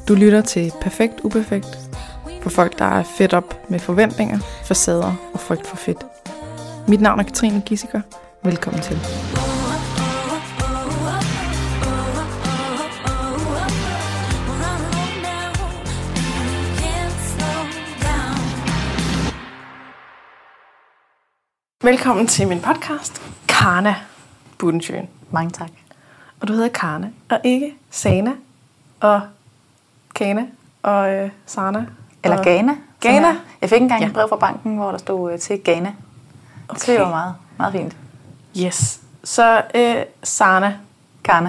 Du lytter til Perfekt Uperfekt for folk, der er fedt op med forventninger, facader og frygt for fedt. Mit navn er Katrine Gissiker. Velkommen til. Velkommen til min podcast, Karna Budensjøen. Mange tak. Og du hedder Karna, og ikke Sana, og Kana, og Sana. Eller Ghana. Ghana? Jeg fik engang et brev fra banken, hvor der stod til Ghana. Okay. Det var meget, meget fint. Yes. Så Sana. Karna.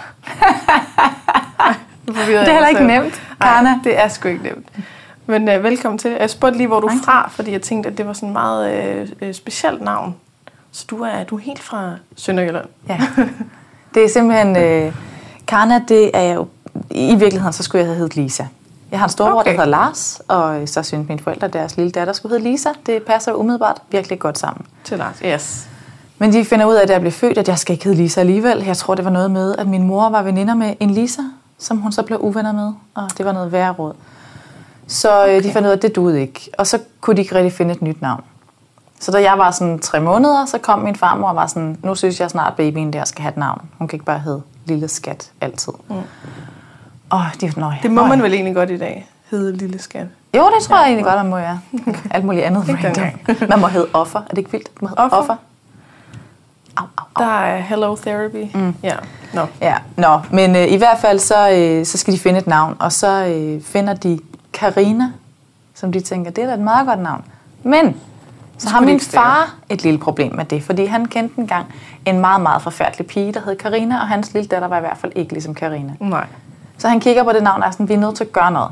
Det er heller ikke nemt. Karna. Nej, det er sgu ikke nemt. Men velkommen til. Jeg spurgte lige, hvor du er fra, fordi jeg tænkte, at det var sådan et meget specielt navn. Så du er helt fra Sønderjylland. Ja. Det er simpelthen... Karna, det er jo... I virkeligheden, så skulle jeg have heddet Lisa. Jeg har en storbror, der hedder Lars, og så synes mine forældre, deres lille datter skulle hedde Lisa. Det passer jo umiddelbart virkelig godt sammen. Til Lars, yes. Men de finder ud af, at jeg blev født, at jeg skal ikke hedde Lisa alligevel. Jeg tror, det var noget med, at min mor var veninder med en Lisa, som hun så blev uvenner med, og det var noget værre råd. Så de fandt ud af, at det duede ikke. Og så kunne de ikke rigtig finde et nyt navn. Så da jeg var sådan 3 måneder, så kom min farmor og var sådan, nu synes jeg snart, babyen der skal have et navn. Hun kan ikke bare hedde Lille Skat altid. Det må man vel egentlig godt i dag, hedde Lille Skat. Jo, det tror jeg egentlig godt, man må, ja. Alt muligt andet. Man må hedde Offer. Er det ikke vildt? Man må hedde Offer. Au. Der er Hello Therapy. Ja. No. Ja, men i hvert fald så skal de finde et navn, og så finder de Karina, som de tænker, det er da et meget godt navn. Men så har min far et lille problem med det, fordi han kendte engang en meget, meget forfærdelig pige, der hed Karina, og hans lille datter var i hvert fald ikke ligesom Karina. Nej. Så han kigger på det navn og er sådan, vi er nødt til at gøre noget.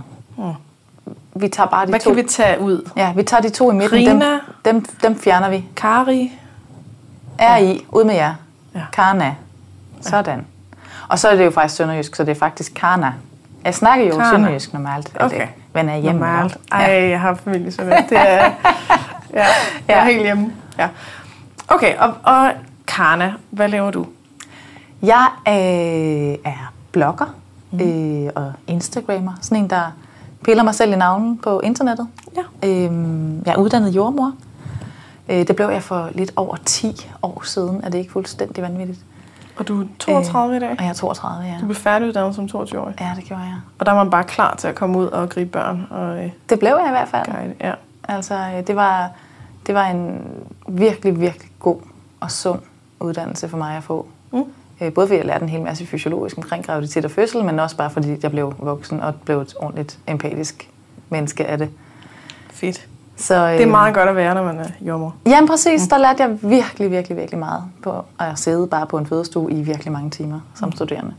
Vi tager bare de Hvad to. Hvad kan vi tage ud? Ja, vi tager de to i midten. Rina. Dem fjerner vi. Kari. R.I. Ud med jer. Ja. Karna. Sådan. Og så er det jo faktisk sønderjysk, så det er faktisk Karna. Jeg snakker jo sønderjysk normalt. Okay. Men er hjemme. Normalt. Ej, jeg har familie sådan. Det er... Ja, jeg er helt hjemme. Ja. Okay, og Karna, hvad laver du? Jeg er blogger og instagrammer. Sådan en, der piller mig selv i navnen på internettet. Ja. Jeg er uddannet jordmor. Det blev jeg for lidt over 10 år siden. Er det ikke fuldstændig vanvittigt? Og du er 32 i dag? Og jeg er 32, ja. Du blev færdiguddannet som 22-årig? Ja, det gjorde jeg. Og der var man bare klar til at komme ud og gribe børn? Og, det blev jeg i hvert fald. Guide, ja. Altså, det var en virkelig, virkelig god og sund uddannelse for mig at få. Både fordi jeg lærte en hel masse fysiologisk omkring graviditet og fødsel, men også bare fordi jeg blev voksen og blev et ordentligt empatisk menneske af det. Fedt. Så, det er meget godt at være, når man er jordmor. Jamen præcis, der lærte jeg virkelig, virkelig, virkelig meget på at sidde bare på en fødestue i virkelig mange timer som studerende.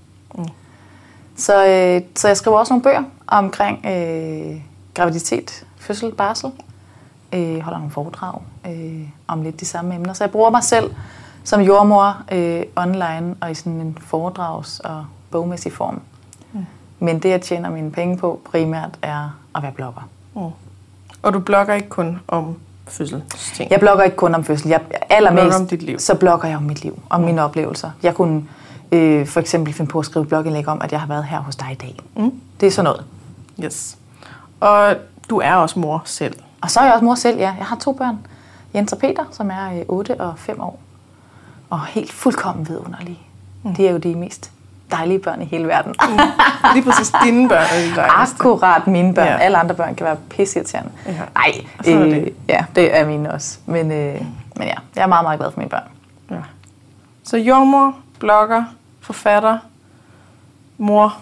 Så jeg skriver også nogle bøger omkring graviditet, fødsel, barsel. Holder nogle foredrag om lidt de samme emner. Så jeg bruger mig selv som jordmor online og i sådan en foredrags- og bogmæssig form. Men det, jeg tjener mine penge på primært, er at være blogger. Og du blogger ikke kun om fødselsting? Jeg blogger ikke kun om fødsel. Allermest om dit liv. Så blogger jeg om mit liv, om mine oplevelser. Jeg kunne for eksempel finde på at skrive blogindlæg om, at jeg har været her hos dig i dag. Det er sådan noget. Yes. Og du er også mor selv? Og så er jeg også mor selv, ja. Jeg har 2 børn. Jens og Peter, som er 8 og 5 år. Og helt fuldkommen vidunderlige. De er jo de mest dejlige børn i hele verden. Lige præcis dine børn er de dejligste. Akkurat mine børn. Ja. Alle andre børn kan være pisseirriterende. Nej, ja, det er mine også. Men ja, jeg er meget, meget glad for mine børn. Ja. Så jordmor, blogger, forfatter, mor.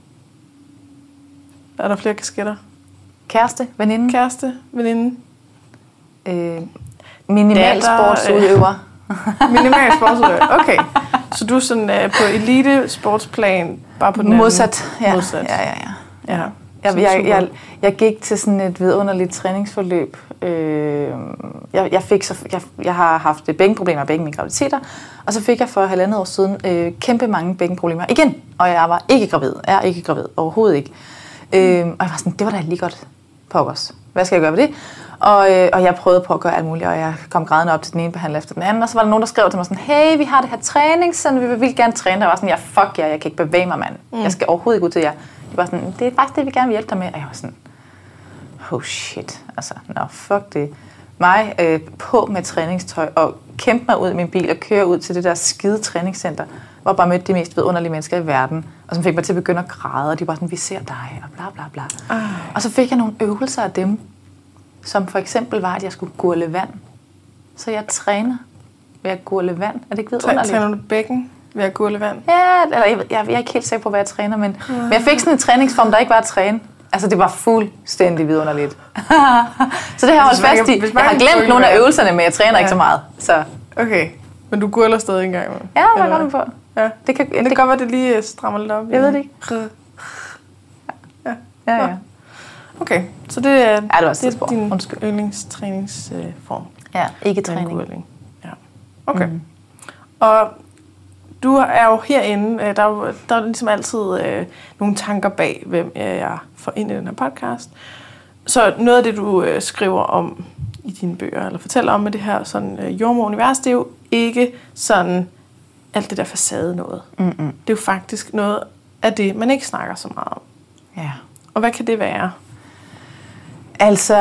Er der flere kasketter? Kæreste, veninde. Kæreste, veninde. Minimal sportsudøver. Minimal sportsudøver, okay. Så du er sådan på elite sportsplan, bare på den modsat. Ja. Modsat. Ja. Jeg gik til sådan et vidunderligt træningsforløb. Jeg har haft bækkenproblemer i begge mine graviditeter, og så fik jeg for 1,5 år siden kæmpe mange bækkenproblemer igen. Og jeg var ikke gravid, overhovedet ikke. Og jeg var sådan, det var da lige godt pokkers. Hvad skal jeg gøre ved det? Og jeg prøvede på at gøre alt muligt, og jeg kom grædende op til den ene behandler efter den anden, og så var der nogen, der skrev til mig sådan, hey, vi har det her træning, så vi vil gerne træne. Der var sådan, fuck jer, jeg kan ikke bevæge mig, mand. Jeg skal overhovedet ikke ud til jer. De var sådan, det er faktisk det, vi gerne vil hjælpe dig med. Og jeg var sådan, oh shit, altså, fuck det. Mig på med træningstøj og kæmpe mig ud i min bil og køre ud til det der skide træningscenter, hvor bare mødte de mest vidunderlige mennesker i verden, og som fik mig til at begynde at græde, og de var sådan, vi ser dig, og bla bla bla. Og så fik jeg nogle øvelser af dem, som for eksempel var, at jeg skulle gurle vand. Så jeg træner ved at gurle vand. Er det ikke vidunderligt? Træner du bækken ved at gurle vand? Ja, eller jeg er ikke helt sikker på, hvad jeg træner, men jeg fik sådan en træningsform, der ikke var at træne. Altså, det var fuldstændig vidunderligt. Så det har jeg holdt fast i. Jeg har glemt nogle af øvelserne, men jeg træner ikke så meget. Så. Okay, men du gurler stadig en gang? Ja, det er godt på. Ja. Det kan godt være, det lige strammer lidt op. Jeg ved det ikke. Ja. Okay, så det er, det er din yndlingstræningsform. Ja, ikke træning. Ja. Okay. Og du er jo herinde, der er ligesom altid nogle tanker bag, hvem jeg får ind i den her podcast. Så noget af det, du skriver om i dine bøger, eller fortæller om med det her sådan, jordemoderunivers, det er jo ikke sådan alt det der facade noget. Det er jo faktisk noget af det, man ikke snakker så meget om. Ja. Og hvad kan det være? Altså,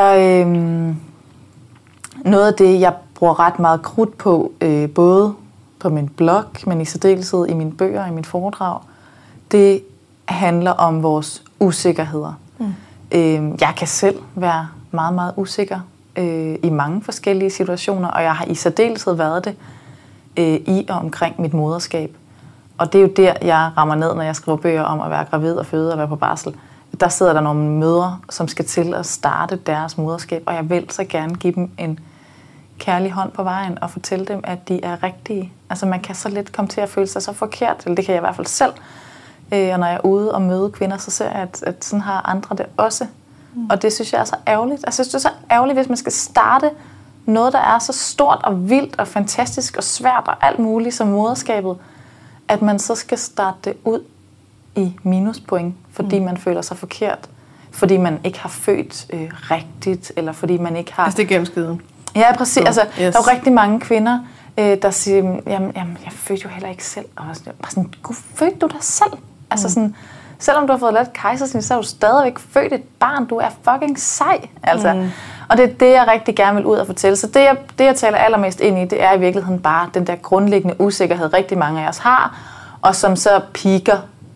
noget af det, jeg bruger ret meget krudt på, både på min blog, men i særdeleshed i mine bøger og i mine foredrag, det handler om vores usikkerheder. Jeg kan selv være meget, meget usikker i mange forskellige situationer, og jeg har i særdeleshed været det i og omkring mit moderskab. Og det er jo der, jeg rammer ned, når jeg skriver bøger om at være gravid og føde og være på barsel. Der sidder der nogle mødre, som skal til at starte deres moderskab, og jeg vil så gerne give dem en kærlig hånd på vejen og fortælle dem, at de er rigtige. Altså man kan så lidt komme til at føle sig så forkert, eller det kan jeg i hvert fald selv. Og når jeg er ude og møde kvinder, så ser jeg, at sådan har andre det også. Og det synes jeg er så ærgerligt. Jeg synes, det er så ærgerligt, hvis man skal starte noget, der er så stort og vildt og fantastisk og svært og alt muligt som moderskabet, at man så skal starte det ud i minuspoint, fordi man føler sig forkert. Fordi man ikke har født rigtigt, eller fordi man ikke har... Altså det er gennemskiden. Ja, præcis. Altså, der er jo rigtig mange kvinder, der siger, jamen, jeg fødte jo heller ikke selv. Og sådan, gud, fødte du dig selv? Altså sådan, selvom du har fået lavet kejsersnit, så er du stadigvæk født et barn. Du er fucking sej. Altså. Og det er det, jeg rigtig gerne vil ud og fortælle. Så det, jeg taler allermest ind i, det er i virkeligheden bare den der grundlæggende usikkerhed, rigtig mange af os har, og som så piker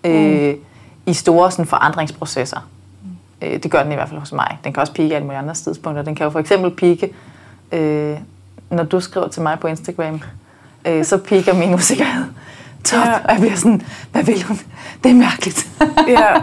i store sådan, forandringsprocesser. Det gør den i hvert fald hos mig. Den kan også pike alle mulige andre tidspunkter. Den kan jo for eksempel pike, når du skriver til mig på Instagram, så piker min usikkerhed. Top. Ja. Og jeg bliver sådan, hvad vil hun? Det er mærkeligt. Ja,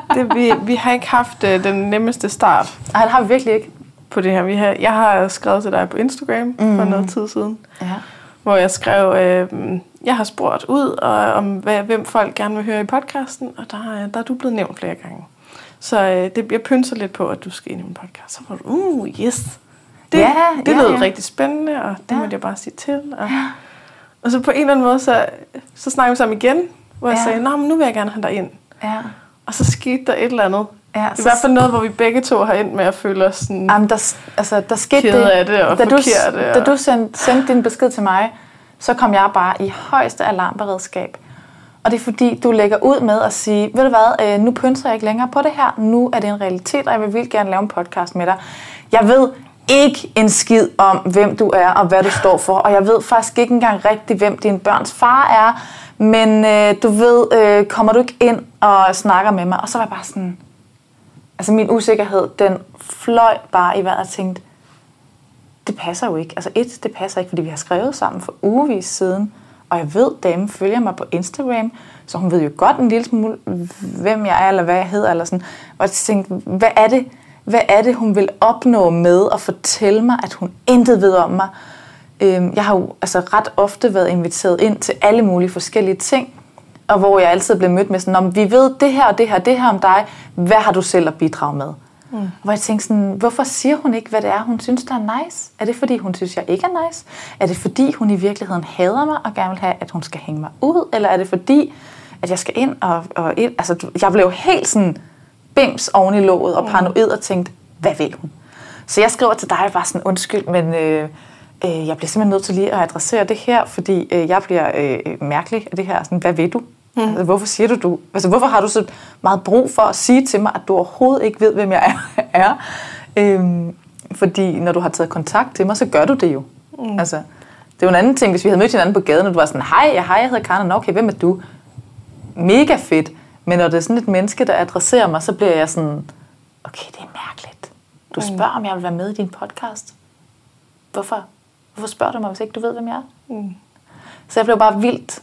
vi har ikke haft den nemmeste start. Nej, det har vi virkelig ikke. På det her. Jeg har skrevet til dig på Instagram for noget tid siden, hvor jeg skrev, jeg har spurgt ud om hvem folk gerne vil høre i podcasten, og der er du blevet nævnt flere gange. Så jeg pynser lidt på, at du skal ind i min podcast. Så var du, yes. Det lød rigtig spændende, og det måtte jeg bare sige til. Og så på en eller anden måde, så snakkede vi sammen igen, hvor jeg sagde, men nu vil jeg gerne have dig ind. Ja. Og så skete der et eller andet. Ja, i hvert fald noget, hvor vi begge to har endt med at føle os sådan der skete kede af det og forkerte. Da du sendte din besked til mig, så kom jeg bare i højeste alarmberedskab. Og det er fordi, du lægger ud med at sige, ved du hvad, nu pynser jeg ikke længere på det her. Nu er det en realitet, og jeg vil virkelig gerne lave en podcast med dig. Jeg ved ikke en skid om, hvem du er og hvad du står for. Og jeg ved faktisk ikke engang rigtigt, hvem din børns far er. Men du ved, kommer du ikke ind og snakker med mig? Og så var jeg bare sådan... Altså min usikkerhed, den fløj bare i vejret og tænkte, det passer jo ikke. Altså det passer ikke, fordi vi har skrevet sammen for ugevis siden. Og jeg ved, damen følger mig på Instagram, så hun ved jo godt en lille smule, hvem jeg er, eller hvad jeg hedder, eller sådan. Og jeg tænkte, hvad er det, hun vil opnå med at fortælle mig, at hun intet ved om mig? Jeg har jo altså ret ofte været inviteret ind til alle mulige forskellige ting, og hvor jeg altid blev mødt med sådan, vi ved det her og det her, det her om dig, hvad har du selv at bidrage med? Hvor jeg tænkte sådan, hvorfor siger hun ikke, hvad det er, hun synes, der er nice? Er det, fordi hun synes, jeg ikke er nice? Er det, fordi hun i virkeligheden hader mig og gerne vil have, at hun skal hænge mig ud? Eller er det, fordi at jeg skal ind og ind? Altså, jeg blev helt sådan bims oven i låget og paranoid og tænkte, hvad vil hun? Så jeg skriver til dig bare sådan, undskyld, men jeg bliver simpelthen nødt til lige at adressere det her, fordi jeg bliver mærkelig af det her. Sådan, hvad vil du? Altså, hvorfor siger du? Altså, hvorfor har du så meget brug for at sige til mig, at du overhovedet ikke ved, hvem jeg er? Fordi når du har taget kontakt til mig, så gør du det jo. Altså, det er jo en anden ting, hvis vi havde mødt hinanden på gaden, og du var sådan, hej, jeg hedder Karen, og okay, hvem er du? Mega fedt. Men når det er sådan et menneske, der adresserer mig, så bliver jeg sådan, okay, det er mærkeligt. Du spørger, om jeg vil være med i din podcast. Hvorfor spørger du mig, hvis ikke du ved, hvem jeg er? Så jeg blev bare vildt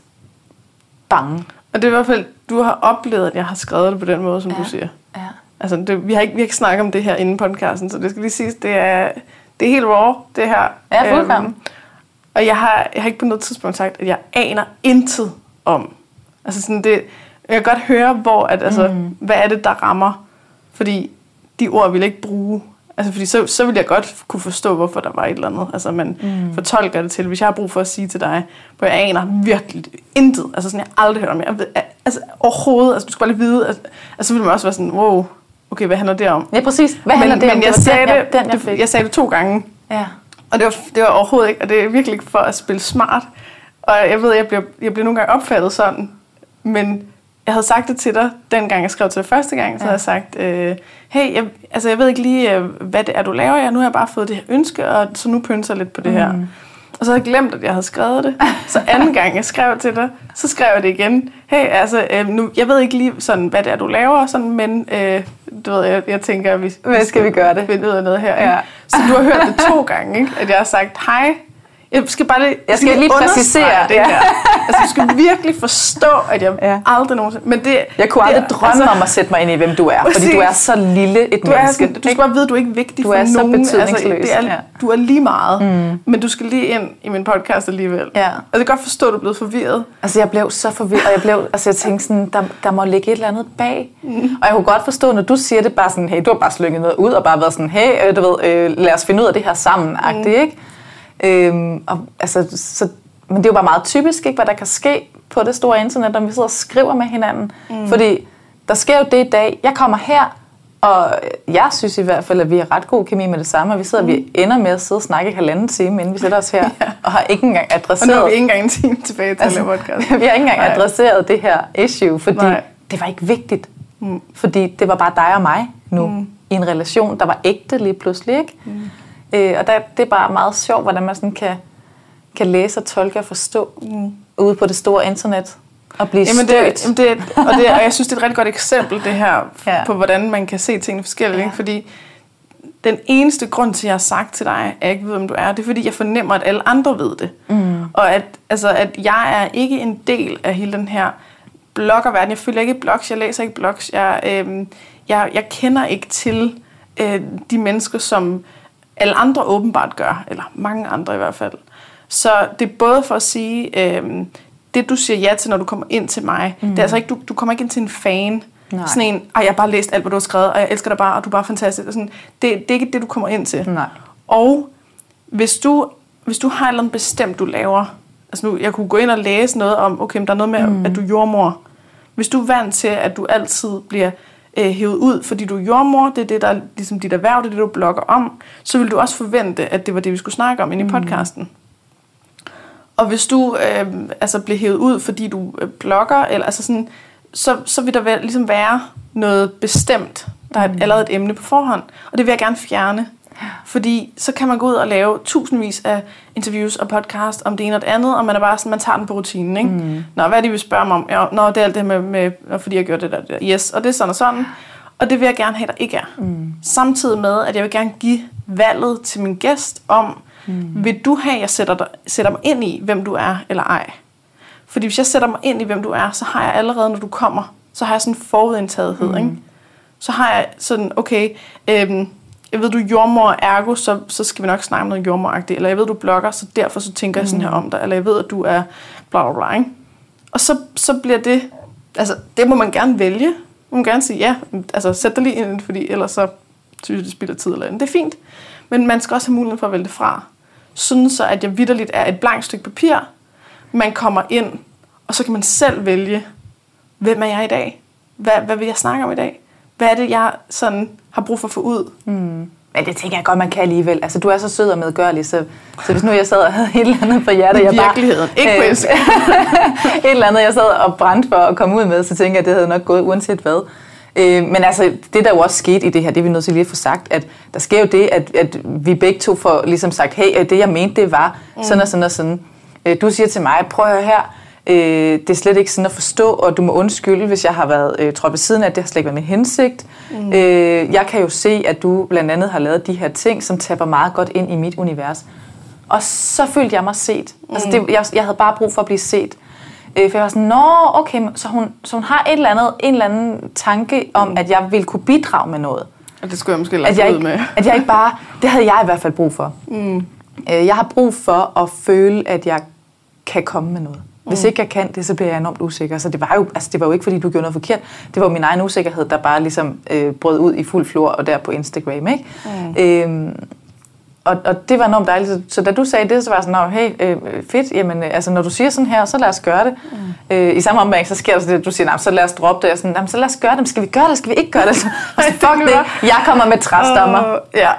bange. Og det er i hvert fald, du har oplevet, at jeg har skrevet det på den måde, som du siger. Ja. Altså, vi har ikke snakket om det her inden podcasten, så det skal lige siges, det er helt raw, det her. Ja, fuldkommen. Og jeg har ikke på noget tidspunkt sagt, at jeg aner intet om. Altså sådan det, jeg kan godt høre, hvad er det, der rammer. Fordi de ord vil jeg ikke bruge. Altså fordi så vil jeg godt kunne forstå, hvorfor der var et eller andet. Altså man fortolker det til, hvis jeg har brug for at sige til dig, hvor jeg aner virkelig intet. Altså sådan, jeg har aldrig hørt om. Altså overhovedet, altså du skal bare lige vide, altså så vil man også være sådan, wow, okay, hvad handler det om? Ja, præcis. Hvad handler det om? Men jeg sagde det 2 gange. Ja. Og det var overhovedet ikke, og det er virkelig ikke for at spille smart. Og jeg ved, jeg bliver nogle gange opfattet sådan, men jeg havde sagt det til dig, dengang jeg skrev til dig første gang, så havde jeg sagt, hey, jeg ved ikke lige, hvad det er, du laver. Nu har jeg bare fået det her ønske, og så nu pynser jeg lidt på det her. Og så havde jeg glemt, at jeg havde skrevet det. Så anden gang jeg skrev til dig, så skrev jeg det igen. Hey, nu, jeg ved ikke lige, sådan, hvad det er, du laver, sådan, men du ved, jeg tænker, hvad skal vi gøre det? Finde ud af noget her. Ja. Så du har hørt det 2 gange, ikke? At jeg har sagt, hej. Jeg skal lige præcisere det her. Altså, du skal virkelig forstå, at jeg aldrig nogensinde... Men jeg kunne aldrig drømme om at sætte mig ind i, hvem du er. Fordi du er så lille et menneske. Du skal bare vide, at du er ikke vigtig for nogen. Du er så betydningsløs. Du er lige meget. Men du skal lige ind i min podcast alligevel. Ja. Altså, jeg kan godt forstå, at du er blevet forvirret. Altså, jeg blev så forvirret. Og jeg tænkte sådan, der må ligge et eller andet bag. Og jeg kunne godt forstå, når du siger det bare sådan, hey, du har bare slynget noget ud, og bare været sådan, hey, du ved, lad os finde ud af det her sammen-agtigt, ikke? Men det er jo bare meget typisk, ikke, hvad der kan ske på det store internet, når vi sidder og skriver med hinanden. Fordi der sker jo det i dag. Jeg kommer her, og jeg synes i hvert fald, at vi har ret god kemi med det samme, og vi ender med at sidde og snakke 1,5 time, inden vi sætter os her, og har ikke engang adresseret... Og nu er vi ikke engang en time tilbage til at lave podcast. Vi har ikke engang adresseret det her issue, fordi det var ikke vigtigt. Fordi det var bare dig og mig nu, i en relation, der var ægte lige pludselig, ikke? Og det er bare meget sjovt, hvordan man sådan kan læse og tolke og forstå ude på det store internet og blive stødt. Og jeg synes, det er et rigtig godt eksempel, det her, på hvordan man kan se tingene forskelligt. Ikke? Fordi den eneste grund til, at jeg har sagt til dig, at jeg ikke ved, hvem du er, det er, fordi jeg fornemmer, at alle andre ved det. Og at jeg er ikke en del af hele den her bloggerverden. Jeg følger ikke blogs, jeg læser ikke blogs. Jeg kender ikke til de mennesker, som alle andre åbenbart gør, eller mange andre i hvert fald. Så det er både for at sige, det du siger ja til, når du kommer ind til mig, det er altså ikke, du kommer ikke ind til en fan, sådan en, jeg har bare læst alt, hvad du har skrevet, og jeg elsker dig bare, og du er bare fantastisk. Og sådan, det er ikke det, du kommer ind til. Nej. Og hvis du har et eller andet bestemt, du laver, altså nu, jeg kunne gå ind og læse noget om, okay, der er noget med, at du er jordmor. Hvis du er vant til, at du altid bliver hævet ud, fordi du er jordmor, det er det, der er ligesom dit erhverv, det er det, du blogger om, så vil du også forvente, at det var det, vi skulle snakke om inde i podcasten. Og hvis du bliver hævet ud, fordi du blogger, eller altså sådan, så vil der ligesom være noget bestemt, der er allerede et emne på forhånd, og det vil jeg gerne fjerne. Fordi så kan man gå ud og lave tusindvis af interviews og podcast om det ene og det andet, og man er bare sådan, man tager den på rutinen, ikke? Nå, hvad er det, vi spørger mig om? Ja, det er alt det med fordi jeg gjorde det der. Yes, og det er sådan og sådan. Og det vil jeg gerne have, der ikke er. Samtidig med, at jeg vil gerne give valget til min gæst om, vil du have, at jeg sætter mig ind i, hvem du er, eller ej? Fordi hvis jeg sætter mig ind i, hvem du er, så har jeg allerede, når du kommer, så har jeg sådan en forudindtagethed, ikke? Så har jeg sådan, okay, jeg ved, du er jordmor, ergo, så skal vi nok snakke om noget jordmoragtigt. Eller jeg ved, du blogger, så derfor så tænker jeg sådan her om dig. Eller jeg ved, at du er bla bla bla, ikke? Og så bliver det... Altså, det må man gerne vælge. Man må gerne sige, ja, altså sæt dig lige ind, fordi ellers så synes jeg, det spilder tid eller andet. Det er fint. Men man skal også have muligheden for at vælge det fra. Sådan så, at jeg vitterligt er et blankt stykke papir. Man kommer ind, og så kan man selv vælge, hvem er jeg i dag? Hvad vil jeg snakke om i dag? Hvad er det, jeg sådan har brug for at få ud? Men det tænker jeg godt, man kan alligevel. Altså, du er så sød og medgørlig, så hvis nu jeg sad og havde et eller andet på hjertet, I virkeligheden, ikke på Instagram. et eller andet, jeg sad og brændte for at komme ud med, så tænker jeg, at det havde nok gået uanset hvad. Men altså, det der jo også skete i det her, det er vi nødt til lige at få sagt, at der sker jo det, at vi begge to får ligesom sagt, hey, det jeg mente, det var sådan og sådan og sådan. Du siger til mig, prøv at høre her, det er slet ikke sådan at forstå, og du må undskylde, hvis jeg har været trådt ved siden af, det har slet ikke været min hensigt. Jeg kan jo se, at du blandt andet har lavet de her ting, som tapper meget godt ind i mit univers. Og så følte jeg mig set. Altså jeg havde bare brug for at blive set. For jeg var sådan, nå, okay, så hun har en eller anden tanke om, at jeg ville kunne bidrage med noget. Og det skulle jeg måske lade ud med. At jeg ikke bare, det havde jeg i hvert fald brug for. Jeg har brug for at føle, at jeg kan komme med noget. Hvis ikke jeg kan det, så bliver jeg enormt usikker. Så det var jo ikke, fordi du gjorde noget forkert. Det var min egen usikkerhed, der bare ligesom brød ud i fuld flor og der på Instagram, ikke? Og det var enormt dejligt. Så da du sagde det, så var jeg sådan, hey, fedt, jamen, altså når du siger sådan her, så lad os gøre det. I samme omgang, så sker der så det, du siger, så lad os droppe det. Og sådan, så lad os gøre det, skal vi gøre det, skal vi ikke gøre det? Så fuck det, jeg kommer med træstommer. Ja,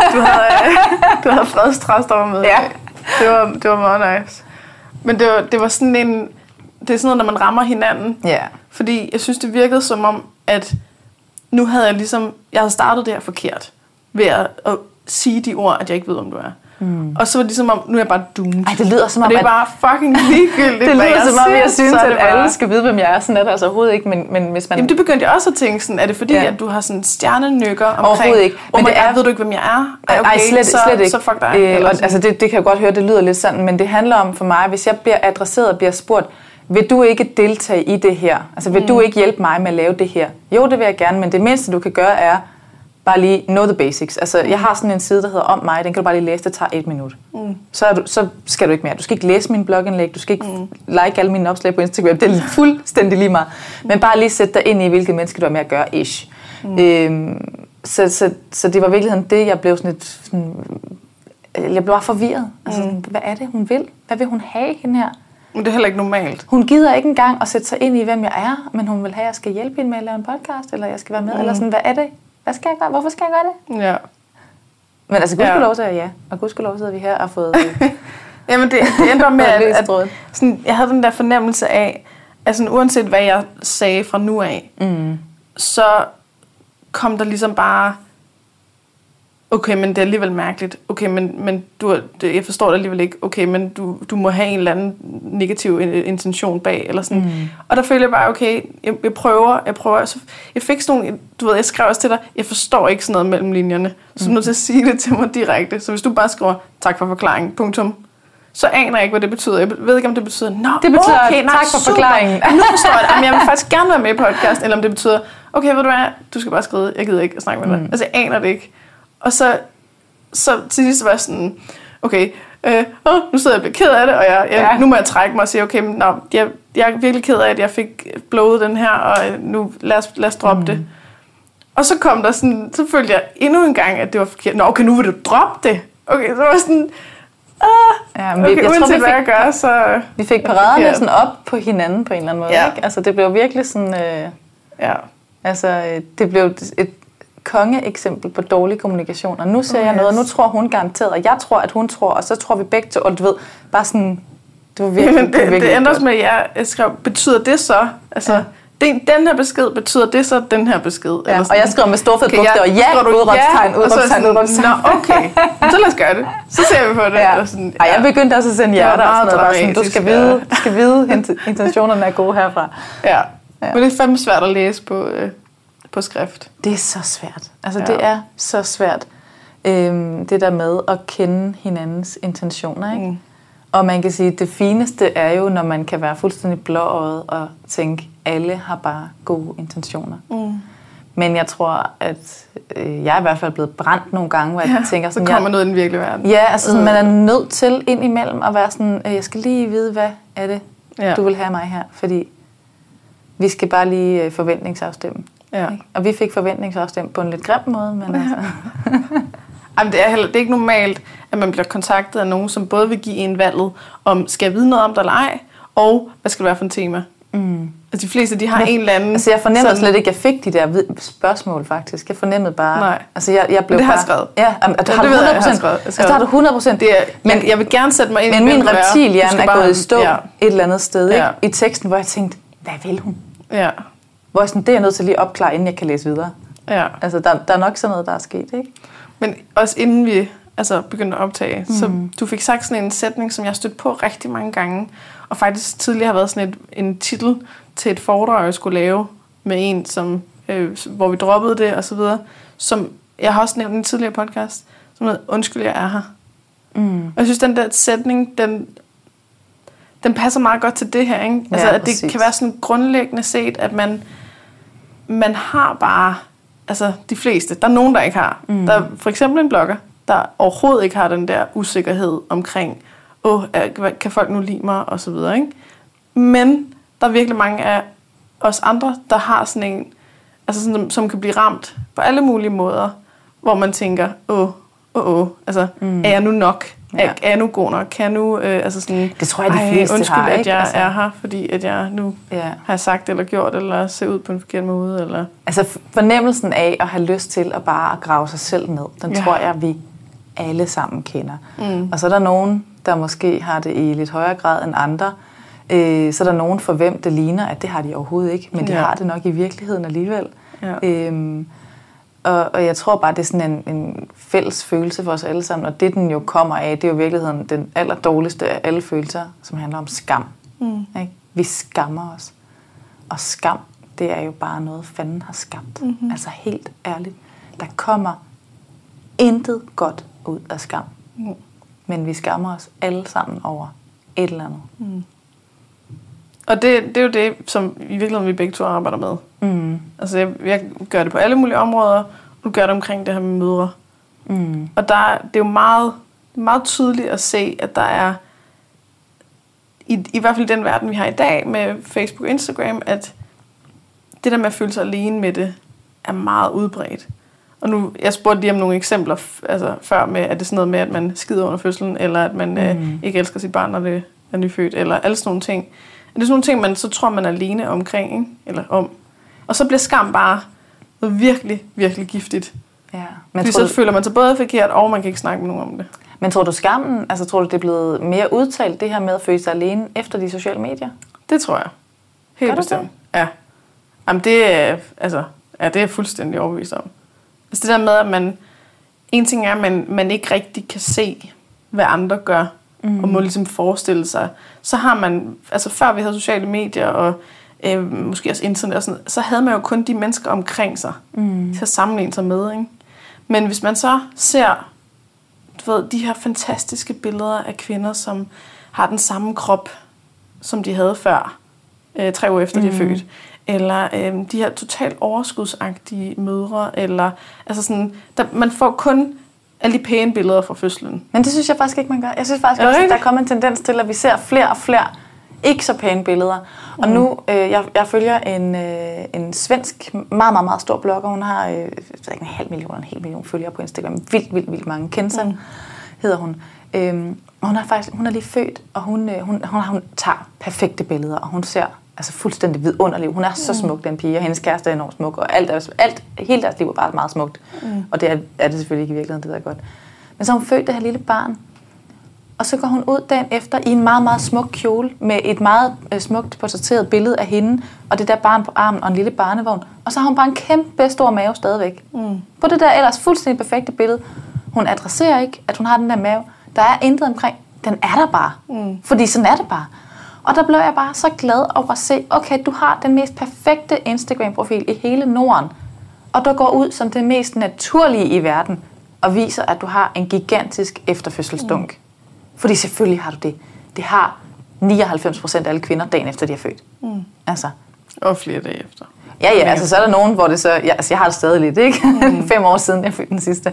du havde fredstræstommer med. Ja. Det var meget nice. Men det var sådan en, det er sådan noget, når man rammer hinanden. Ja. Fordi jeg synes, det virkede som om, at nu havde jeg havde startet det her forkert ved at sige de ord, at jeg ikke ved, om du er. Og så var det ligesom om, nu er jeg bare doomed. Ej, det lyder som om, det er bare fucking ligegyldigt. Det lyder som om, jeg synes, at alle skal vide, hvem jeg er. Sådan er det altså overhovedet ikke, men hvis man... Jamen, det begyndte jeg også at tænke sådan, er det fordi, at du har sådan stjernenykker omkring... Overhovedet ikke. Men det er... ved du ikke, hvem jeg er? Okay, ej, slet ikke. Så fuck dig. Altså, det kan jeg godt høre, det lyder lidt sådan, men det handler om for mig, hvis jeg bliver adresseret og bliver spurgt, vil du ikke deltage i det her? Altså, vil du ikke hjælpe mig med at lave det her? Jo, det vil jeg gerne, men det mindste, du kan gøre, er bare lige know the basics. Altså, jeg har sådan en side, der hedder Om mig. Den kan du bare lige læse. Det tager 1 minut. Så skal du ikke mere. Du skal ikke læse mine blogindlæg. Du skal ikke like alle mine opslag på Instagram. Det er fuldstændig lige meget. Men bare lige sætte dig ind i, hvilket menneske du er med at gøre. Ish. Så det var i virkeligheden det, jeg blev jeg blev bare forvirret. Altså, hvad er det, hun vil? Hvad vil hun have, hende her? Men det er heller ikke normalt. Hun gider ikke engang at sætte sig ind i, hvem jeg er, men hun vil have, at jeg skal hjælpe hende med at lave en podcast, eller jeg skal være med, eller sådan, hvad er det? Hvad skal jeg gøre? Hvorfor skal jeg gøre det? Ja. Men altså, gudskelov til ja. Og gudskelov sidder vi her og fået... Jamen, det ændrer med, at sådan, jeg havde den der fornemmelse af, at sådan, uanset hvad jeg sagde fra nu af, så kom der ligesom bare... Okay, men det er alligevel mærkeligt. Okay, men jeg forstår det alligevel ikke. Okay, men du må have en eller anden negativ intention bag, eller sådan. Og der følte jeg bare, okay, jeg prøver. Så jeg fik sådan nogle, du ved, jeg skrev også til dig, jeg forstår ikke sådan noget mellem linjerne. Så du er nødt til at sige det til mig direkte. Så hvis du bare skriver, tak for forklaringen, punktum, så aner jeg ikke, hvad det betyder. Jeg ved ikke, om det betyder, det betyder, okay, tak for forklaringen. Nu forstår jeg det. Jamen, jeg vil faktisk gerne være med i podcast, eller om det betyder, okay, ved du hvad, du skal bare skrive, jeg gider ikke at snakke med dig. Altså, jeg aner det ikke. Og så til sidst var jeg sådan, okay, nu sidder jeg og bliver ked af det, og nu må jeg trække mig og sige, okay, men, jeg er virkelig ked af, at jeg fik blået den her, og nu lad os droppe det. Og så kom der sådan, så følte jeg endnu en gang, at det var forkert. Nå, okay, nu vil du droppe det. Okay, så var jeg sådan, okay, uanset hvad jeg gør, så... Vi fik paraderne sådan op på hinanden på en eller anden måde, ikke? Altså, det blev virkelig sådan... Altså, det blev et kongeeksempel på dårlig kommunikation, og nu ser jeg noget, og nu tror hun garanteret, og jeg tror, at hun tror, og så tror vi begge to, og du ved, bare sådan, det var virkelig... det ændres med, at jeg skrev, betyder det så? Altså, den her besked, betyder det så den her besked? Ja, eller og jeg skrev med storfed bogstaver, udråbstegn. Nå, okay, så lad os gøre det. Så ser vi på det. Ja. Sådan, ja. Jeg begyndte også at sende hjerter og sådan noget, sådan, du skal vide, intentionerne er gode herfra. Ja, men det er fandme svært at læse på skrift. Det er så svært. Altså, det er så svært. Det der med at kende hinandens intentioner, ikke? Og man kan sige, at det fineste er jo, når man kan være fuldstændig blåøjet og tænke, alle har bare gode intentioner. Men jeg tror, at jeg er i hvert fald blevet brændt nogle gange, hvor jeg tænker sådan... så kommer noget i den virkelige verden. Ja, altså sådan, man er nødt til indimellem at være sådan, jeg skal lige vide, hvad er det, du vil have mig her, fordi vi skal bare lige forventningsafstemme. Ja. Og vi fik forventningsafstemt på en lidt grim måde, men altså... Jamen, det er ikke normalt, at man bliver kontaktet af nogen, som både vil give en valget om, skal jeg vide noget om dig eller ej, og hvad skal det være for en tema? Altså de fleste, de har en eller anden... Altså jeg fornemmede sådan, slet ikke, at jeg fik de der spørgsmål faktisk. Jeg fornemmede bare... Nej. Altså jeg blev det har bare... jeg skrevet. Ja, det har du 100%. Altså der har du 100%. Men jeg vil gerne sætte mig ind i... Men min reptilhjerne er gået i stå et eller andet sted, ikke? Ja. I teksten, hvor jeg tænkte, hvad vil hun? Ja. Hvor jeg sådan, det er jeg nødt til lige at opklare, inden jeg kan læse videre. Ja. Altså der er nok sådan noget, der er sket, ikke? Men også inden vi begyndte at optage, så du fik sagt sådan en sætning, som jeg har stødt på rigtig mange gange, og faktisk tidligere har været sådan en titel til et foredrag, jeg skulle lave med en, som, hvor vi droppede det og så videre, som jeg har også nævnt i en tidligere podcast, som hedder, undskyld, jeg er her. Og jeg synes, den der sætning, den passer meget godt til det her, ikke? Altså, at det kan være sådan grundlæggende set, at man har bare, altså de fleste, der er nogen, der ikke har. Der er for eksempel en blogger, der overhovedet ikke har den der usikkerhed omkring, kan folk nu lide mig, og så videre, ikke? Men der er virkelig mange af os andre, der har sådan en, altså sådan, som kan blive ramt på alle mulige måder, hvor man tænker, altså, er jeg nu nok? Ja. Er jeg nu god nok? Kan jeg nu, altså sådan, det tror jeg, de fleste undskyld, har, at jeg er her, fordi at jeg nu har sagt eller gjort, eller ser ud på en forkert måde, eller... Altså fornemmelsen af at have lyst til at bare grave sig selv ned, den tror jeg, vi alle sammen kender. Og så er der nogen, der måske har det i lidt højere grad end andre. Så er der nogen, for hvem det ligner, at det har de overhovedet ikke, men de har det nok i virkeligheden alligevel. Ja. Og jeg tror bare, det er sådan en fælles følelse for os alle sammen, og det den jo kommer af, det er jo i virkeligheden den allerdårligste af alle følelser, som handler om skam. Ikke? Vi skammer os. Og skam, det er jo bare noget, fanden har skabt. Altså helt ærligt. Der kommer intet godt ud af skam. Men vi skammer os alle sammen over et eller andet. Og det er jo det, som i virkeligheden vi begge to arbejder med. Altså jeg gør det på alle mulige områder, og du gør det omkring det her med mødre. Og det er jo meget tydeligt at se, at der er, i hvert fald den verden, vi har i dag med Facebook og Instagram, at det der med at føle sig alene med det, er meget udbredt. Og nu, jeg spurgte lige om nogle eksempler før med, at det er sådan noget med, at man skider under fødslen, eller at man ikke elsker sit barn, når det er nyfødt, eller alle sådan nogle ting. Det er sådan nogle ting, man så tror, man er alene omkring, ikke? Eller om. Og så bliver skam bare noget virkelig, virkelig giftigt. Ja. Fordi så føler man sig både forkert, og man kan ikke snakke med nogen om det. Men tror du skammen, altså tror du, det er blevet mere udtalt, det her med at føle sig alene efter de sociale medier? Det tror jeg. Helt bestemt. Ja. Jamen det er, det er fuldstændig overbevist om. Altså det der med, at man, en ting er, at man ikke rigtig kan se, hvad andre gør, og må ligesom forestille sig. Så har man, altså før vi havde sociale medier, og måske også internet og sådan, så havde man jo kun de mennesker omkring sig, til at sammenligne sig med, ikke? Men hvis man så ser, du ved, de her fantastiske billeder af kvinder, som har den samme krop, som de havde før, 3 år efter de er født, eller de her totalt overskudsagtige mødre, eller altså sådan, man får kun alle de pæne billeder fra fødslen. Men det synes jeg faktisk ikke, man gør. Jeg synes faktisk også, at der kommer en tendens til, at vi ser flere og flere ikke så pæne billeder. Og nu, jeg følger en svensk, meget, meget, meget stor blogger. Hun har en hel million følgere på Instagram. Vildt mange. Kenza hedder hun. Og hun er lige født, og hun tager perfekte billeder, og hun ser altså fuldstændig vidunderlig. Hun er så smuk, den pige, og hendes kæreste er enormt smuk, og hele deres liv er bare meget smukt. Og det er det selvfølgelig ikke i virkeligheden, det ved jeg godt. Men så har hun født det her lille barn, og så går hun ud dagen efter i en meget, meget smuk kjole, med et meget smukt portrætteret billede af hende, og det der barn på armen, og en lille barnevogn. Og så har hun bare en kæmpe stor mave stadigvæk. På det der ellers fuldstændig perfekte billede. Hun adresserer ikke, at hun har den der mave. Der er intet omkring. Den er der bare. Fordi sådan er det bare. Og der blev jeg bare så glad over at se, okay, du har den mest perfekte Instagram-profil i hele Norden, og du går ud som det mest naturlige i verden, og viser, at du har en gigantisk efterfødselsdunk. Fordi selvfølgelig har du det. Det har 99% af alle kvinder dagen efter, de er født. Altså. Og flere dage efter. Ja, altså så er der nogen, hvor det så... jeg har det stadig lidt, ikke? 5 år siden, jeg fødte den sidste.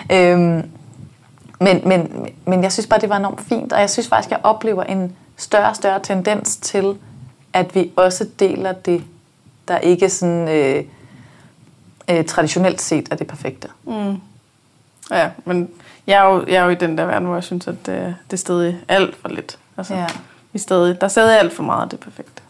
Men jeg synes bare, det var enormt fint, og jeg synes faktisk, jeg oplever en større og større tendens til, at vi også deler det, der ikke sådan traditionelt set er det perfekte. Ja, men jeg er jo i den der verden, hvor jeg synes, at det er stadig alt for lidt. Altså, der er stadig alt for meget af det perfekte.